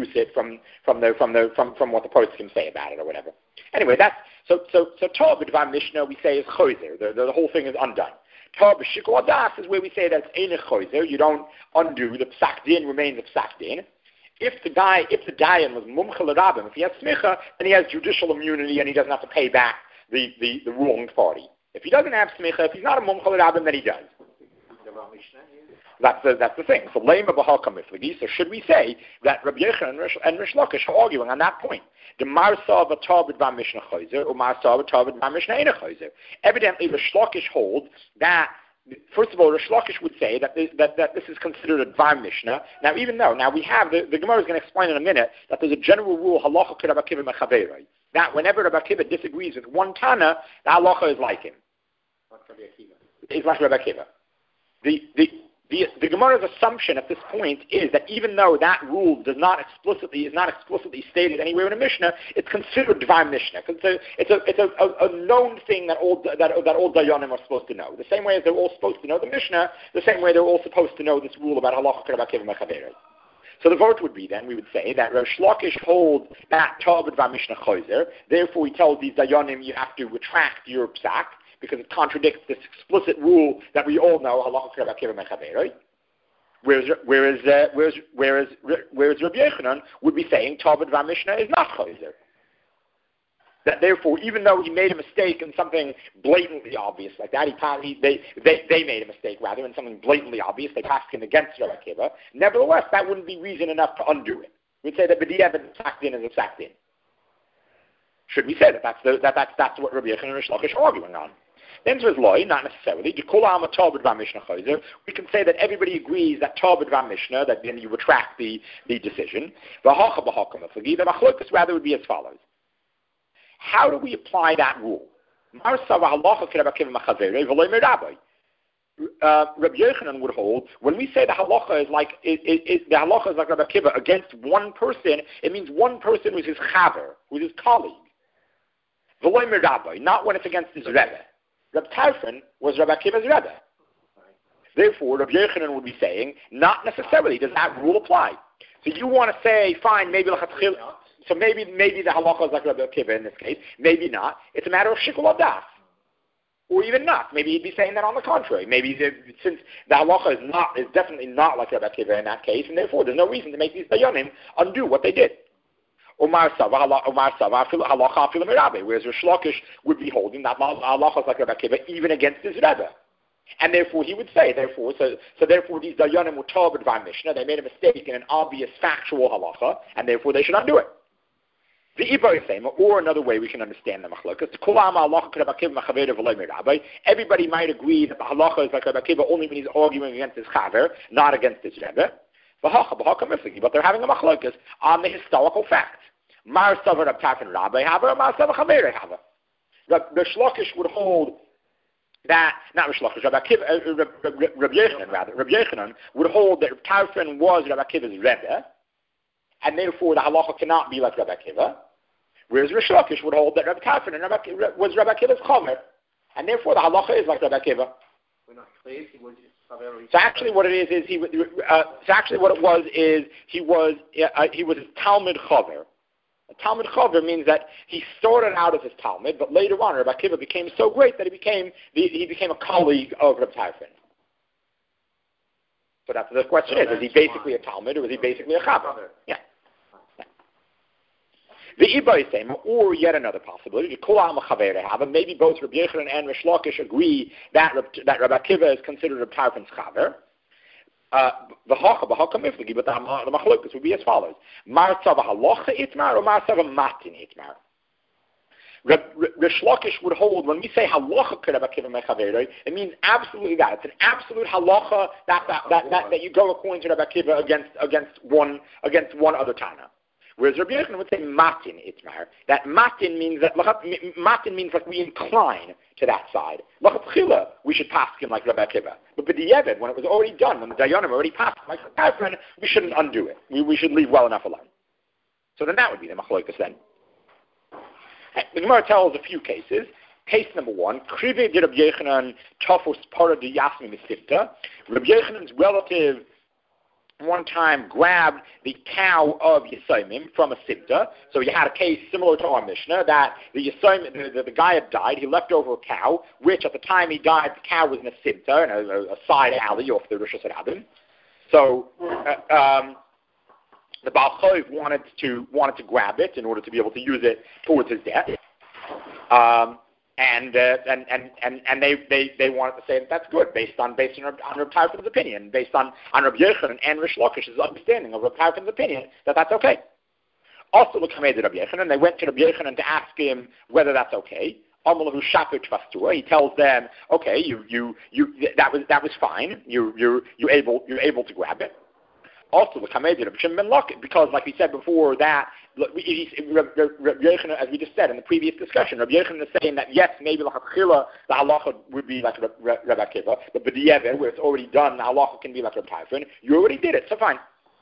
what the post can say about it or whatever. Anyway, so Tov B'Dvar Mishnah we say is chozer. The whole thing is undone. Tov B'Shikol Adas is where we say that it's einich chozer. You don't undo the psak din remains a psak din. If the dayan was mumcha l'rabim, if he has smicha, then he has judicial immunity and he doesn't have to pay back the wronged party. If he doesn't have smicha, if he's not a mumcha l'rabim, then he does. That's the thing. So lema b'halka miflagi. So should we say that Rabbi Yochanan and Rish Lakish are arguing on that point? The marsa v'tav b'dvar mishnah chozer or marsa v'tav b'dvar mishnah ena chozer. Evidently, Rish Lakish holds that. First of all, Rish Lakish would say that this is considered a dvar mishnah. Now, even though we have the Gemara is going to explain in a minute that there's a general rule halacha k'Rabbi Akiva mechaverei, that whenever Rabbi Akiva disagrees with one Tana, the halacha is like him. It's like Rabbi Akiva. The Gemara's assumption at this point is that even though that rule is not explicitly stated anywhere in a Mishnah, it's considered Dvar Mishnah. It's a known thing that all Dayanim are supposed to know. The same way as they're all supposed to know the Mishnah, the same way they're all supposed to know this rule about halacha k'Rabbi Akiva mechaverei. So the vote would be then, we would say, that Rish Lakish holds that Tov B'Dvar Mishnah Chozer, therefore he tells these Dayanim you have to retract your psak, because it contradicts this explicit rule that we all know, halacha Rabbi Akiva mechaver, right? Whereas Rabbi Yochanan would be saying Talmud V'Mishnah is not chayzer. That therefore, even though he made a mistake in something blatantly obvious like that, they made a mistake rather in something blatantly obvious. They passed him against Rabbi Akiva. Nevertheless, that wouldn't be reason enough to undo it. We'd say that b'diavad sacked in is a sacked in. Should we say that that's what Rabbi Yochanan and Rish Lakish are arguing on? Then says loy, not necessarily. We can say that everybody agrees that Talmud V'Mishnah, that then you retract the decision. The machlokas rather would be as follows. How do we apply that rule? Rabbi Yochanan would hold when we say the halacha is like the halacha is like Rabbi Akiva against one person. It means one person who's his chaver, who's his colleague. Not when it's against his rebbe. Rabbi Tarfon was Rabbi Akiva's rebbe. Therefore, Rabbi Yochanan would be saying, not necessarily does that rule apply. So you want to say, fine, maybe so maybe the halacha is like Rabbi Akiva in this case. Maybe not. It's a matter of shikul adas. Or even not. Maybe he'd be saying that on the contrary. Maybe since the halacha is definitely not like Rabbi Akiva in that case, and therefore there's no reason to make these dayanim undo what they did. Whereas Rish Lakish would be holding that halacha is like Rabbi Akiva even against his rebbe. And therefore he would say, therefore these dayanim were Talmud V'Mishnah, they made a mistake in an obvious factual halacha, and therefore they should undo it. The Ibar same, or another way we can understand the machlokas. Everybody might agree that the halacha is like Rabbi Akiva only when he's arguing against his chaver, not against his rebbe. But they're having a machlokas on the historical facts. Mar Savar Rab Tarfon Rabbi Haver, Mar Savar Chamer Haver. Rish Lakish would hold that, not Rish Lakish, Rabbi Yochanan rather. Rabbi Yochanan would hold that Tarfon was Rabbi Akiva's rebbe, and therefore the halacha cannot be like Rabbi Akiva. Whereas Rish Lakish would hold that Rabbi Tarfon was Rabbi Akiva's chomer, and therefore the halacha is like Rabbi Akiva. So actually, what it is he was his Talmud chomer. A Talmud chover means that he started out as his Talmud, but later on Rabbi Akiva became so great that he became a colleague of Rabbi Tarfon. So that's the question is he basically a Talmud or is he basically a chaver? Yeah. The Ibai same, or yet another possibility, maybe both Rabbi Yochanan and Rish Lakish agree that Rabbi Akiva is considered Rabbi Tarfon's chaver. But the machlokas would be as follows: Mar tzava halacha itmar or Mar tzava matin itmar. Rish Lakish would hold when we say halacha Rabbi Akiva mechaveroi, it means absolutely that. It's an absolute halacha that you go according to Rabbi Akiva against one other Tana. Whereas Rabbi Yochanan would say matin itmar. That matin means like we incline to that side. L'chatchila, we should pass him like Rabbi Akiva. But b'diavad, when it was already done, when the dayanim already passed him like Rabbi Tarfon, we shouldn't undo it. We should leave well enough alone. So then that would be the machlokas then. The Gemara tells a few cases. Case number one, Krive de Rabbi Yochanan Tafos Para de Yasmi Mesivta. Rabbi Yochanan's relative one time grabbed the cow of Yisomim from a Sibta. So you had a case similar to our Mishnah that the Yisomim, the guy had died, he left over a cow, which at the time he died, the cow was in a Sibta, in a side alley off the Rosh Hashanah. So the Baal Chayv wanted to grab it in order to be able to use it towards his death. And they wanted to say that that's good based on Reb Tarfon's opinion, based on Reb Yochanan and Rish Lakish's understanding of Reb Tarfon's opinion that that's okay. Also, look, Reb Yochanan, they went to Reb Yochanan to ask him whether that's okay. He tells them, okay, that was fine. You're able to grab it. Also, because, like we said before, that Rabbi Yochanan, as we just said in the previous discussion, Rabbi Yochanan is saying that yes, maybe the halacha would be like Rabbi Akiva, but b'diavad, where it's already done, the halacha can be like Rabbi Tarfon. You already did it, so fine.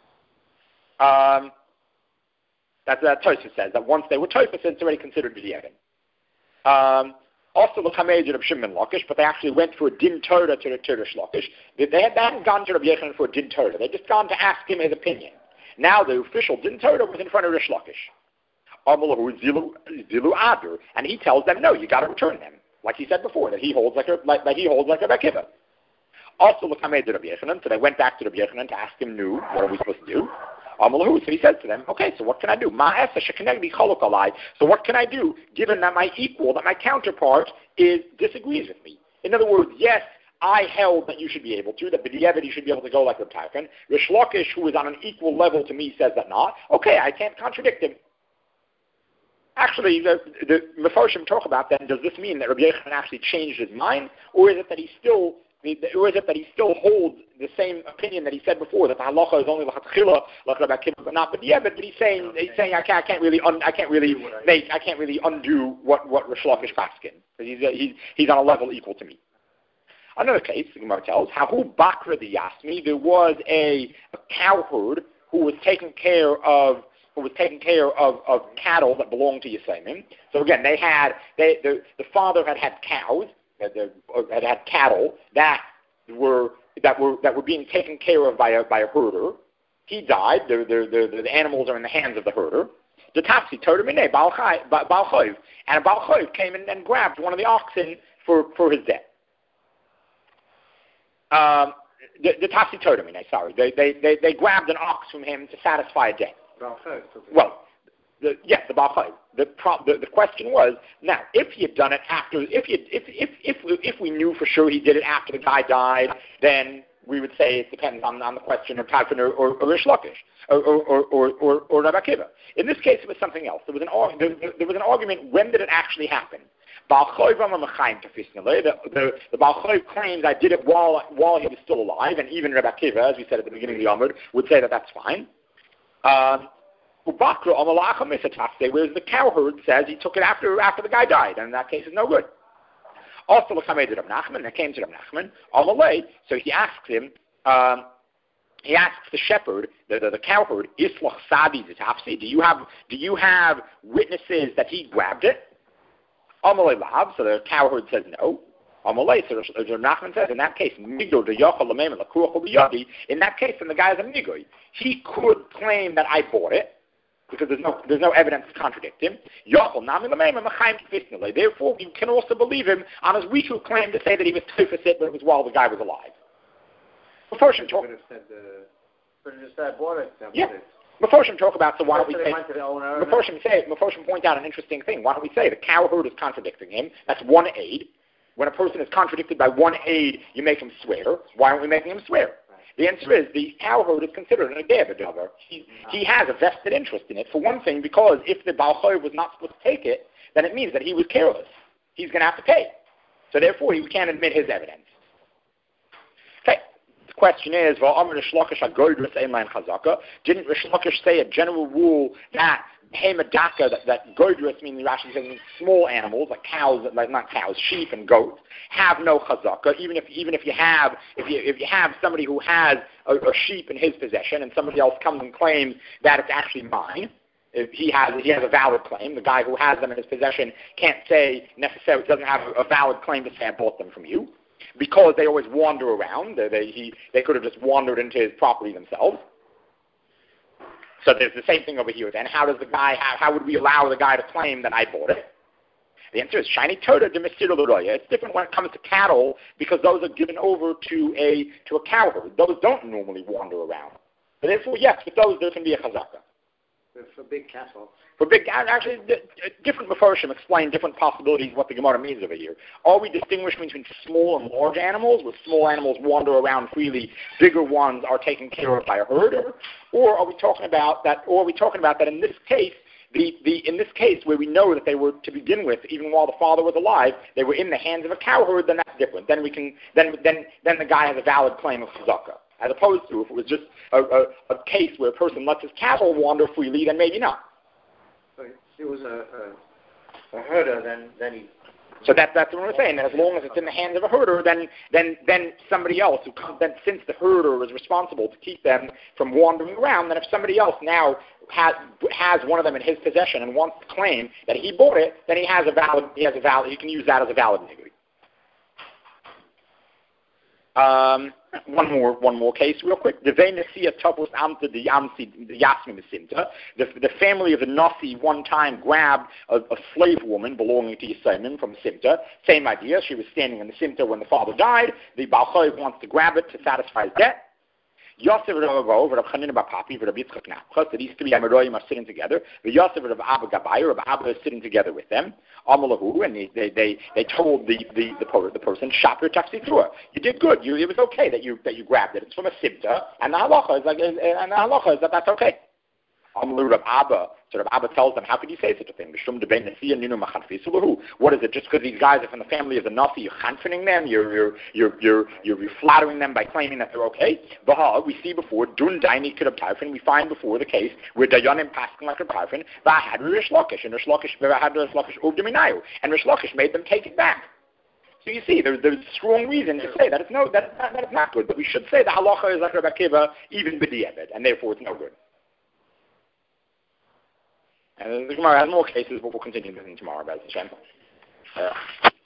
That's what Tosfos says, that once they were Tosfos, it's already considered b'diavad. Also, the Chameid of Shimon Lakish, but they actually went for a din Torah to Rish Lakish. They hadn't gone to Rabbi Yochanan for a din Torah. They just gone to ask him his opinion. Now the official din Torah was in front of Rish Lakish. And he tells them, no, you got to return them. like he said before, that he holds like a Rabbi Akiva. Also, l'kamei de Rabbi Yechanan, so they went back to Rabbi Yechanan to ask him, what are we supposed to do? So he said to them, okay, so what can I do? So what can I do, given that my equal, that my counterpart disagrees with me? In other words, yes, I held that you should be able to, that b'diavad you should be able to go like Reb Tarfon. Rish Lakish, who is on an equal level to me, says that not. Okay, I can't contradict him. Actually, the Mefarshim talk about that. Does this mean that Rabbi Yechanan actually changed his mind, or is it that he still holds the same opinion that he said before, that the halacha is only l'chatchila like Rabbi Akiva, but not b'diavad? But he's saying I can't really undo what Rish Lakish paskin, because he's on a level equal to me. Another case, the Gemara tells, Hahu Bakra the Yasmi, there was a cowherd who was taking care of cattle that belonged to Yesemim. So again, the father had cows, had cattle that were being taken care of by a herder. He died. The animals are in the hands of the herder. The Tafsi told him, and a Baal Chayv came in and grabbed one of the oxen for his debt. The Tafsi told him, sorry, they grabbed an ox from him to satisfy a debt. Well, the Baal Chayv. The question was, now, if he had done it after, if we knew for sure he did it after the guy died, then we would say it depends on the question of Tarfon or Rish Lakish or Rabbi Akiva. In this case, it was something else. There was an argument. When did it actually happen? The Baal Chayv claims I did it while he was still alive, and even Rabbi Akiva, as we said at the beginning of the Amud, would say that that's fine. Whereas the cowherd says he took it after the guy died, and in that case it's no good. Also, they came to Rav Nachman, so he asks him, he asks the shepherd, the cowherd, Islach Sadi Zitafsi, do you have witnesses that he grabbed it? So the cowherd says no. So Rav Nachman says, in that case, in that case, then the guy is a migoy. He could claim that I bought it, because there's no evidence to contradict him. Therefore, you can also believe him on his weaker claim to say that he was tifus but it was while the guy was alive. Mefarshim talk. Mefarshim talk about, so why don't we say? Mefarshim point out an interesting thing. Why don't we say the cowherd is contradicting him? That's one aid. When a person is contradicted by one aid, you make him swear. Why aren't we making him swear? The answer is the cowherd is considered an ageva. He has a vested interest in it. For one thing, because if the Baal Chayv was not supposed to take it, then it means that he was careless. He's going to have to pay. So therefore, we can't admit his evidence. Okay. The question is, didn't Rish Lakish say a general rule that that goydrus, meaning Rashi says small animals like cows, like not cows, sheep and goats, have no chazaka. Even if you have somebody who has a sheep in his possession and somebody else comes and claims that it's actually mine, if he has a valid claim. The guy who has them in his possession can't say necessarily, doesn't have a valid claim to say I bought them from you, because they always wander around. They could have just wandered into his property themselves. So there's the same thing over here. Then how would we allow the guy to claim that I bought it? The answer is shiny toda de misira l'roya. It's different when it comes to cattle, because those are given over to a cowherd. Those don't normally wander around. But therefore, yes, with those there can be a chazaka. For big cattle. Actually, different Mefarshim explain different possibilities what the Gemara means over here. Are we distinguishing between small and large animals, where small animals wander around freely, bigger ones are taken care of by a herder? Or are we talking about that in this case, in this case where we know that they were, to begin with, even while the father was alive, they were in the hands of a cowherd, then that's different. Then the guy has a valid claim of chazaka. As opposed to if it was just a case where a person lets his cattle wander freely, then maybe not. So if it was a herder, then he... So that's what we're saying. As long as it's in the hands of a herder, then somebody else who comes. Then since the herder is responsible to keep them from wandering around, then if somebody else now has one of them in his possession and wants to claim that he bought it, then he has a valid. He can use that as a valid nigri. One more case, real quick. The family of the Nasi one time grabbed a slave woman belonging to Yisayim from Simta. Same idea. She was standing in the Simta when the father died. The Baal Chayv wants to grab it to satisfy his debt. Yosef and Rav Chanina Bar Papi, Rav Yitzchak Nachman. So these three Amoraim are sitting together. The Yosef and Rav Abba Gabai, Rav Abba is sitting together with them. Amalahu, and they told the person, Shaper Taksitua. You did good. It was okay that you grabbed it. It's from a Sibta, and the halacha is that's okay. Amalu Rav Abba. So Rav Abba tells them, how could you say such a thing? What is it? Just because these guys are from the family of the Nasi, you're chanfening them, you're flattering them by claiming that they're okay? We see before, Dun Daini could have Tarfin, we find before the case where Dayanim passing like a Tarfin, Bahad Rish Lakish, and Rish Lakish Ugdaminayu, and Rish Lakish made them take it back. So you see, there's strong reason to say that it's not good, but we should say the halacha is like Rabbi Akiva, even b'di'evet, and therefore it's no good. And the Gemara has more cases, but we'll continue this tomorrow, Bez Hashem.